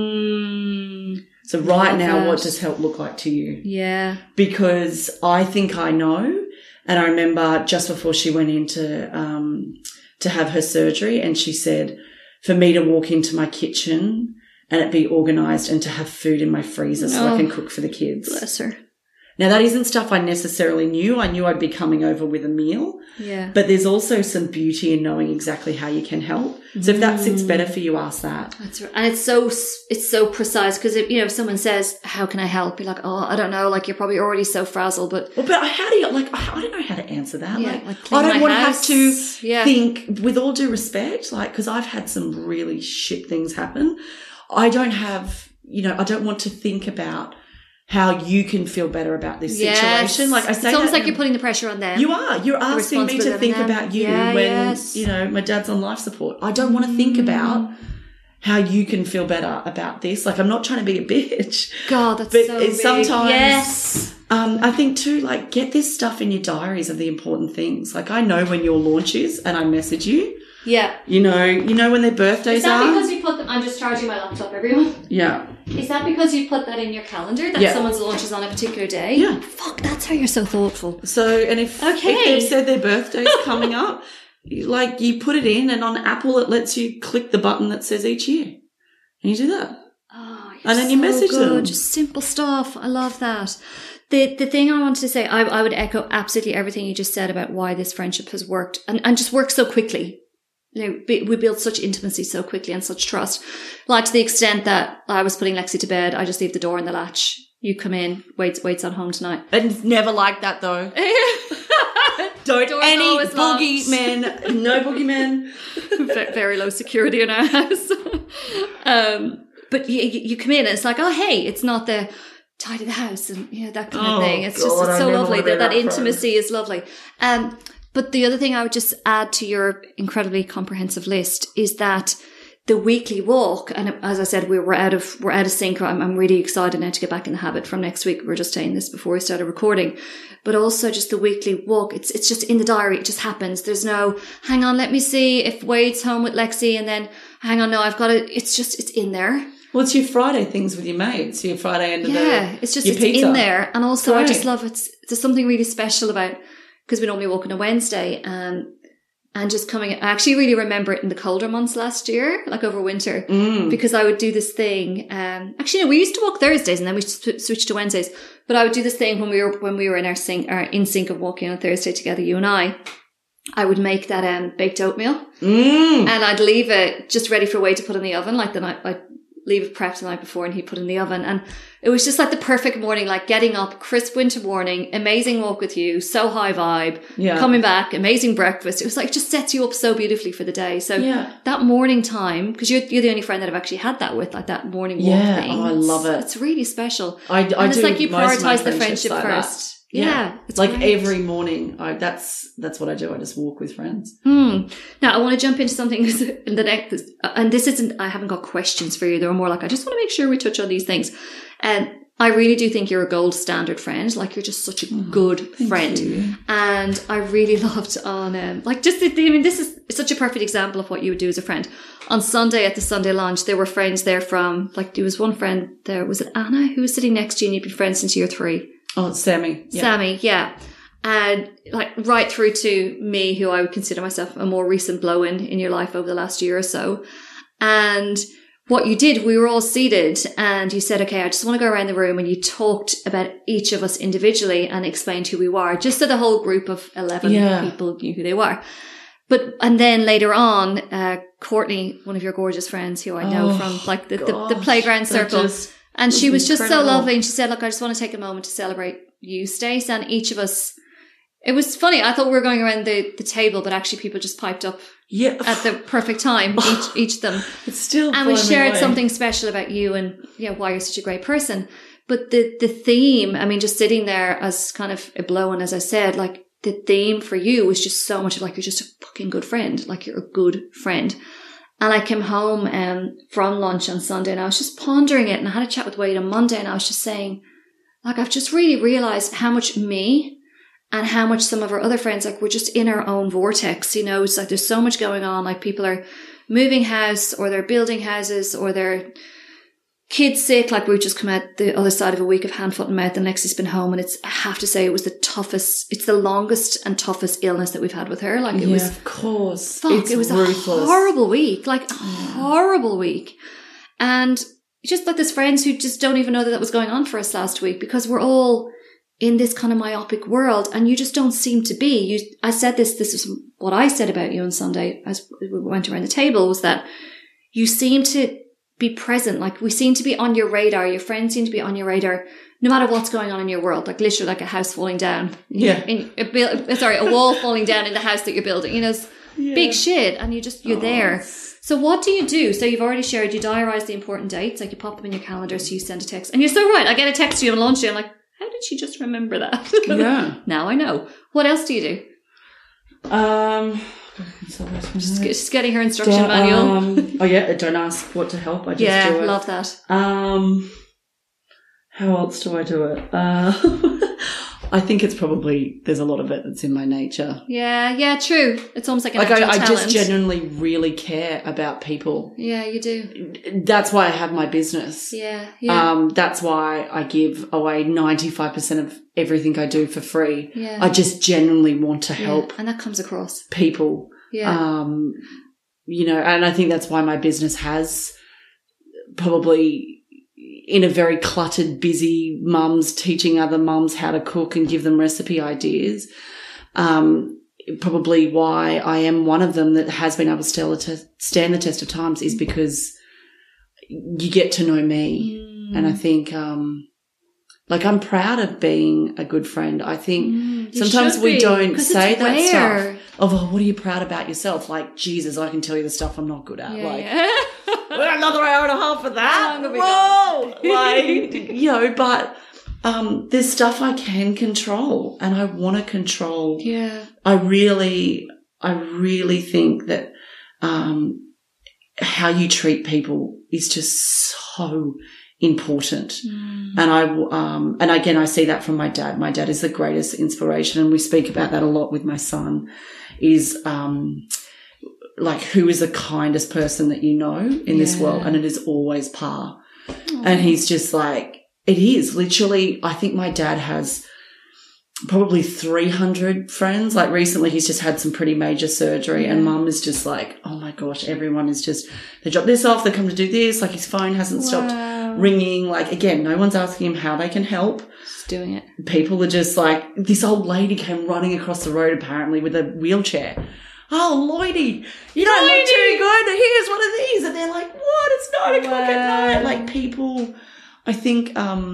now? So right now, what does help look like to you? Yeah. Because I think I know. And I remember just before she went in to have her surgery, and she said, for me to walk into my kitchen and it be organised and to have food in my freezer so I can cook for the kids. Bless her. Now, that isn't stuff I necessarily knew. I knew I'd be coming over with a meal. Yeah. But there's also some beauty in knowing exactly how you can help. So if that sits better for you, ask that. That's right. And it's so precise because if someone says, how can I help? You're like, oh, I don't know. Like, you're probably already so frazzled, but. Well, but how do you, like, I don't know how to answer that. Yeah, like I don't want to have to think, with all due respect, like, because I've had some really shit things happen. I don't want to think about how you can feel better about this situation. Like I say, it's almost like you're putting the pressure on them. You are. You're asking me to think about you when, my dad's on life support. I don't want to think about how you can feel better about this. Like, I'm not trying to be a bitch. God, that's so big. Sometimes, yes. I think too, like, get this stuff in your diaries of the important things. Like, I know when your launch is and I message you. Yeah. You know when their birthdays are. Is that because you put them, I'm just charging my laptop, everyone. Yeah. Is that because you put that in your calendar that someone's launch is on a particular day? Yeah. Fuck, that's how you're so thoughtful. So, and if they've said their birthday's coming up, like, you put it in, and on Apple it lets you click the button that says each year. And you do that. Oh, and then you message them. Just simple stuff. I love that. The thing I wanted to say, I would echo absolutely everything you just said about why this friendship has worked and just worked so quickly. We built such intimacy so quickly and such trust. Like, to the extent that I was putting Lexi to bed, I just leave the door in the latch. You come in, waits on home tonight. It's never like that though. Don't any boogeymen. No boogeymen. Very low security in our house. But you come in and it's like, oh, hey, it's not the tidy the house and, that kind of thing. It's God, it's so lovely. That friend. intimacy is lovely. But the other thing I would just add to your incredibly comprehensive list is that the weekly walk, and as I said, we're out of sync. I'm really excited now to get back in the habit from next week. We were just saying this before we started recording, but also just the weekly walk. It's just in the diary. It just happens. There's no, hang on, let me see if Wade's home with Lexi, and then hang on, no, I've got it. It's in there. Well, it's your Friday things with your mates. Your Friday end of it's in there. And also Great. I just love it. There's something really special about, because we normally walk on a Wednesday, and just coming, I actually really remember it in the colder months last year, like over winter, because I would do this thing. Actually, no, we used to walk Thursdays and then we switched to Wednesdays. But I would do this thing when we were in our in sync of walking on Thursday together, you and I would make that baked oatmeal, and I'd leave it just ready for Wade to put in the oven, like the night. I'd leave it prepped the night before, and he'd put it in the oven, and it was just like the perfect morning, like getting up, crisp winter morning, amazing walk with you, so high vibe, coming back, amazing breakfast. It was like, just sets you up so beautifully for the day. So that morning time, because you're the only friend that I've actually had that with, like that morning walk thing. I love it. It's really special. And it's like you prioritize the friendship like first. It's like great. every morning. That's what I do. I just walk with friends. Now I want to jump into something in the next, and this isn't, I haven't got questions for you. They're more like, I just want to make sure we touch on these things. And I really do think you're a gold standard friend. Like, you're just such a good friend. You. And I really loved on, this is such a perfect example of what you would do as a friend. On Sunday at the Sunday lunch, there were friends there from, like, there was one friend there, was it Anna, who was sitting next to you, and you'd been friends since year 3. Oh, it's Sammy. Yeah. Sammy, yeah. And like right through to me, who I would consider myself a more recent blow-in in your life over the last year or so. And what you did, we were all seated and you said, okay, I just want to go around the room, and you talked about each of us individually and explained who we were, just so the whole group of 11 people knew who they were. And then later on, Courtney, one of your gorgeous friends who I know from like the playground circle, and she was just so lovely. And she said, look, I just want to take a moment to celebrate you, Stace. And each of us, it was funny. I thought we were going around the table, but actually people just piped up at the perfect time, each of them. It's still, and we shared something special about you and why you're such a great person. But the theme, I mean, just sitting there as kind of a blow-in, as I said, like the theme for you was just so much of like, you're just a fucking good friend. Like, you're a good friend. And I came home from lunch on Sunday, and I was just pondering it, and I had a chat with Wade on Monday, and I was just saying, like, I've just really realized how much me and how much some of our other friends, like, we're just in our own vortex. It's like there's so much going on. Like, people are moving house, or they're building houses, or they're kids sick. Like, we've just come out the other side of a week of hand, foot and mouth, and Lexi's been home, and I have to say, it was it's the longest and toughest illness that we've had with her. Like, it was, of course, it was ruthless. A horrible week, like a horrible week. And just like there's friends who just don't even know that was going on for us last week, because we're all in this kind of myopic world, and you just don't seem to be. I said this is what I said about you on Sunday as we went around the table, was that you seem to be present. Like, we seem to be on your radar. Your friends seem to be on your radar, no matter what's going on in your world. Like, literally, like a house falling down. A wall falling down in the house that you're building. It's big shit, and you're there. So what do you do? So you've already shared, you diarise the important dates, like you pop them in your calendar, so you send a text. And you're so right. I get a text to you on lunch, and I'm like, how did she just remember that? Yeah. Now I know. What else do you do? Just getting her instruction manual. Don't ask what to help. I just do it. Love that. How else do I do it? I think it's probably, there's a lot of it that's in my nature. Yeah, true. It's almost like an I talent. just genuinely really care about people. Yeah, you do. That's why I have my business. Yeah. That's why I give away 95% of everything I do for free. Yeah. I just genuinely want to help. And that comes across. People. Yeah. And I think that's why my business has probably, in a very cluttered, busy mums teaching other mums how to cook and give them recipe ideas. Probably why I am one of them that has been able to stand the test of times is because you get to know me. And I think, I'm proud of being a good friend. I think sometimes we don't say that stuff of, what are you proud about yourself? Like, Jesus, I can tell you the stuff I'm not good at. We're another hour and a half for that. Whoa! But There's stuff I can control and I want to control. Yeah. I really think that how you treat people is just so important. And again, I see that from my dad. My dad is the greatest inspiration, and we speak about that a lot with my son, is like, who is the kindest person that you know in this world? And it is always Pa. And he's just like, it is literally, I think my dad has probably 300 friends. Like recently he's just had some pretty major surgery and Mum is just like, oh my gosh, everyone is just, they drop this off, they come to do this. Like his phone hasn't stopped ringing. Like again, no one's asking him how they can help. Just doing it. People are just like, this old lady came running across the road apparently with a wheelchair. Oh, Lloydie, you don't look too good. Here's one of these. And they're like, what? It's 9 o'clock at night. Like people, I think,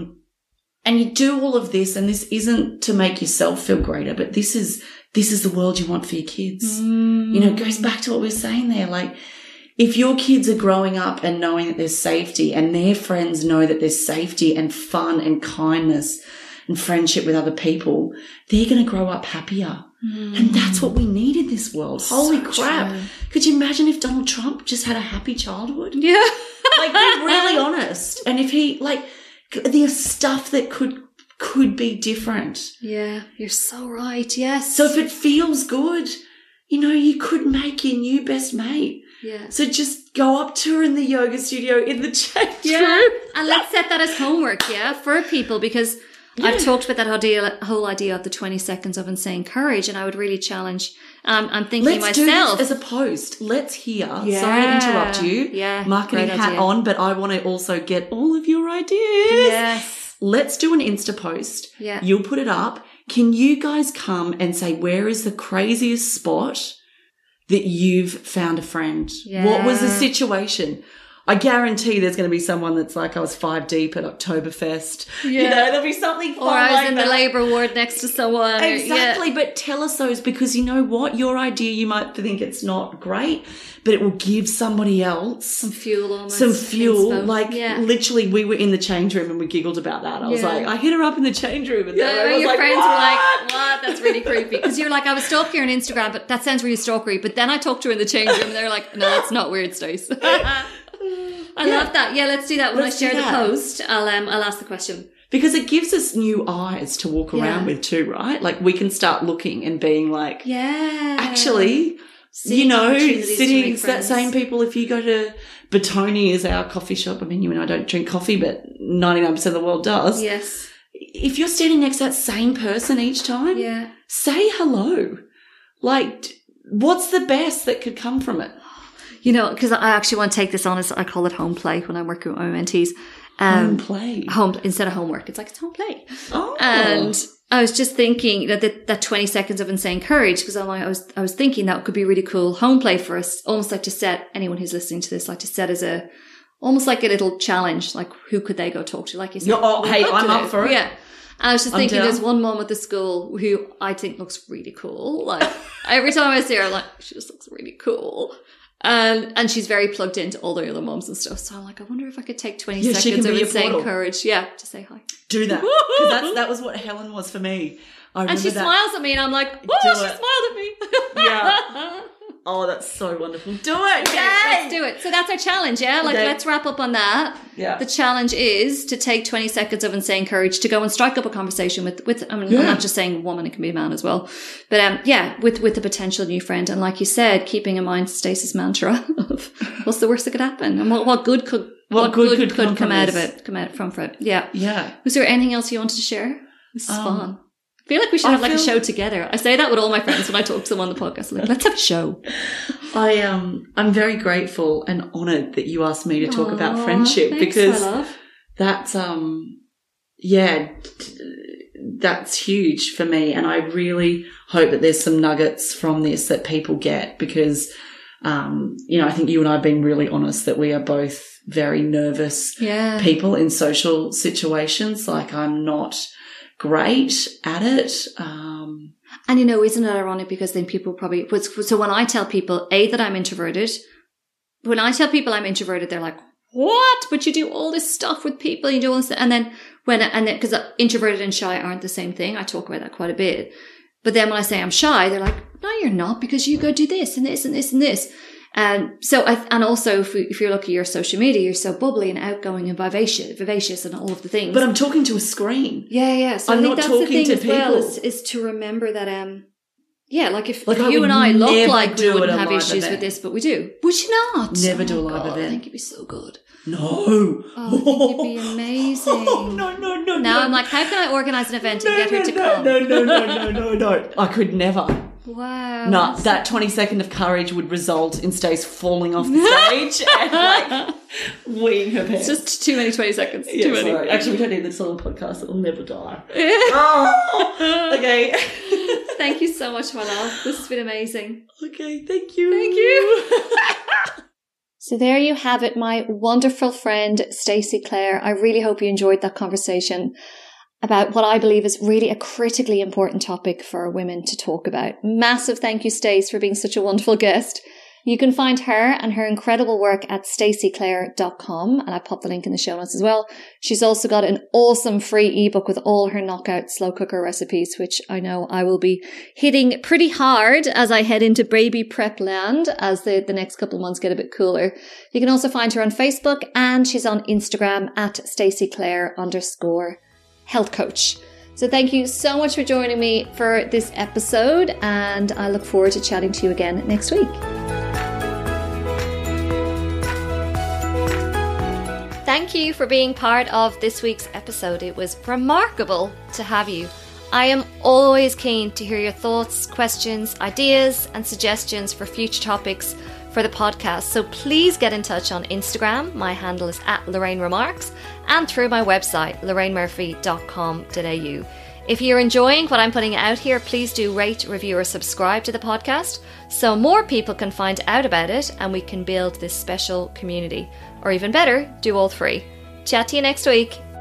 and you do all of this, and this isn't to make yourself feel greater, but this is the world you want for your kids. You know, it goes back to what we were saying there. Like, if your kids are growing up and knowing that there's safety, and their friends know that there's safety and fun and kindness and friendship with other people, they're going to grow up happier. And that's what we need in this world. Holy crap. True. Could you imagine if Donald Trump just had a happy childhood? Yeah. Like, be really honest. And if he, like, there's stuff that could be different. Yeah, you're so right. Yes. So if it feels good, you know, you could make your new best mate. Yeah. So just go up to her in the yoga studio in the change room. And let's set that as homework, for people, because I've talked about that whole idea of the 20 seconds of insane courage, and I would really challenge. I'm thinking Let's myself. do this as a post. Let's hear. Yeah. Sorry to interrupt you. Yeah. Marketing hat on, but I want to also get all of your ideas. Yes. Let's do an Insta post. Yeah. You'll put it up. Can you guys come and say, where is the craziest spot that you've found a friend? Yeah. What was the situation? I guarantee there's going to be someone that's like, I was 5 deep at Oktoberfest. Yeah. You know, there'll be something fun. Or I was like in the labour ward next to someone. Exactly. But tell us those, because you know what? Your idea, you might think it's not great, but it will give somebody else some fuel almost. Some fuel. Like literally we were in the change room and we giggled about that. I was like, I hit her up in the change room. And your friends were like, what? That's really creepy. Because you're like, I was stalking her on Instagram, but that sounds really stalkery. But then I talked to her in the change room and they're like, no, it's not weird, Stace. I love that. Yeah, let's do that. When I share the post, I'll ask the question. Because it gives us new eyes to walk around with too, right? Like we can start looking and being like, actually, you know, sitting that same people. If you go to Batoni is our coffee shop. I mean, you and I don't drink coffee, but 99% of the world does. Yes. If you're standing next to that same person each time, say hello. Like, what's the best that could come from it? You know, because I actually want to take this on as I call it home play when I'm working with my mentees. Home play. Instead of homework. It's like, it's home play. Oh. And I was just thinking that 20 seconds of insane courage, because I was thinking that could be really cool home play for us, almost like to set anyone who's listening to this, like to set as almost like a little challenge, like who could they go talk to? Like you said. I'm up for it. Yeah. And I was just thinking, there's one mom at the school who I think looks really cool. Like every time I see her, I'm like, she just looks really cool. And she's very plugged into all the other moms and stuff. So I'm like, I wonder if I could take 20 seconds of insane courage. Yeah, to say hi. Do that. Because that was what Helen was for me. And she smiles at me and I'm like, oh, she smiled at me. Yeah. Oh, that's so wonderful. Do it. Okay, let's do it. So that's our challenge, yeah? Like, let's wrap up on that. Yeah. The challenge is to take 20 seconds of insane courage to go and strike up a conversation with I'm not just saying woman, it can be a man as well. But, with a potential new friend. And like you said, keeping in mind Stacey's mantra of what's the worst that could happen? And what good could come out of it, from it. Yeah. Yeah. Was there anything else you wanted to share? This is fun. I feel like we should have a show together. I say that with all my friends when I talk to them on the podcast. I'm like, let's have a show. I'm very grateful and honoured that you asked me to talk about friendship, because that's that's huge for me, and I really hope that there's some nuggets from this that people get, because I think you and I have been really honest that we are both very nervous people in social situations. Like, I'm not great at it. And isn't it ironic, because then people probably, so when I tell people, that I'm introverted, they're like, what? But you do all this stuff with people, you do all this, and then Because introverted and shy aren't the same thing. I talk about that quite a bit. But then when I say I'm shy, they're like, no, you're not, because you go do this and this and this and this. And also if you look at your social media, you're so bubbly and outgoing and vivacious and all of the things. But I'm talking to a screen. Yeah. So I'm I think not that's talking the thing to as well, people. is to remember that, if I you and I look never like we do wouldn't a have live issues event. with this, but we do. Would you not? Never do a live God, event. I think it'd be so good. No. Oh, I think it'd be amazing. Oh, no. Now I'm like, how can I organise an event and get her to come? No. I could never. Wow. No, that 20-second of courage would result in Stace falling off the stage and like weeing her pants. It's just too many 20 seconds. Yeah, too many. sorry. Actually, we don't need this on a podcast. It will never die. Oh, okay. Thank you so much, my love. This has been amazing. Okay, thank you. Thank you. So there you have it, my wonderful friend, Stacey Clare. I really hope you enjoyed that conversation about what I believe is really a critically important topic for women to talk about. Massive thank you, Stace, for being such a wonderful guest. You can find her and her incredible work at staceyclare.com, and I pop the link in the show notes as well. She's also got an awesome free ebook with all her knockout slow cooker recipes, which I know I will be hitting pretty hard as I head into baby prep land as the next couple of months get a bit cooler. You can also find her on Facebook, and she's on Instagram at staceyclare_health coach. So thank you so much for joining me for this episode, and I look forward to chatting to you again next week. Thank you for being part of this week's episode. It was remarkable to have you. I am always keen to hear your thoughts, questions, ideas, and suggestions for future topics for the podcast. So please get in touch on Instagram. My handle is @LorraineRemarks, and through my website, lorrainemurphy.com.au. If you're enjoying what I'm putting out here, please do rate, review, or subscribe to the podcast so more people can find out about it and we can build this special community. Or even better, do all three. Chat to you next week.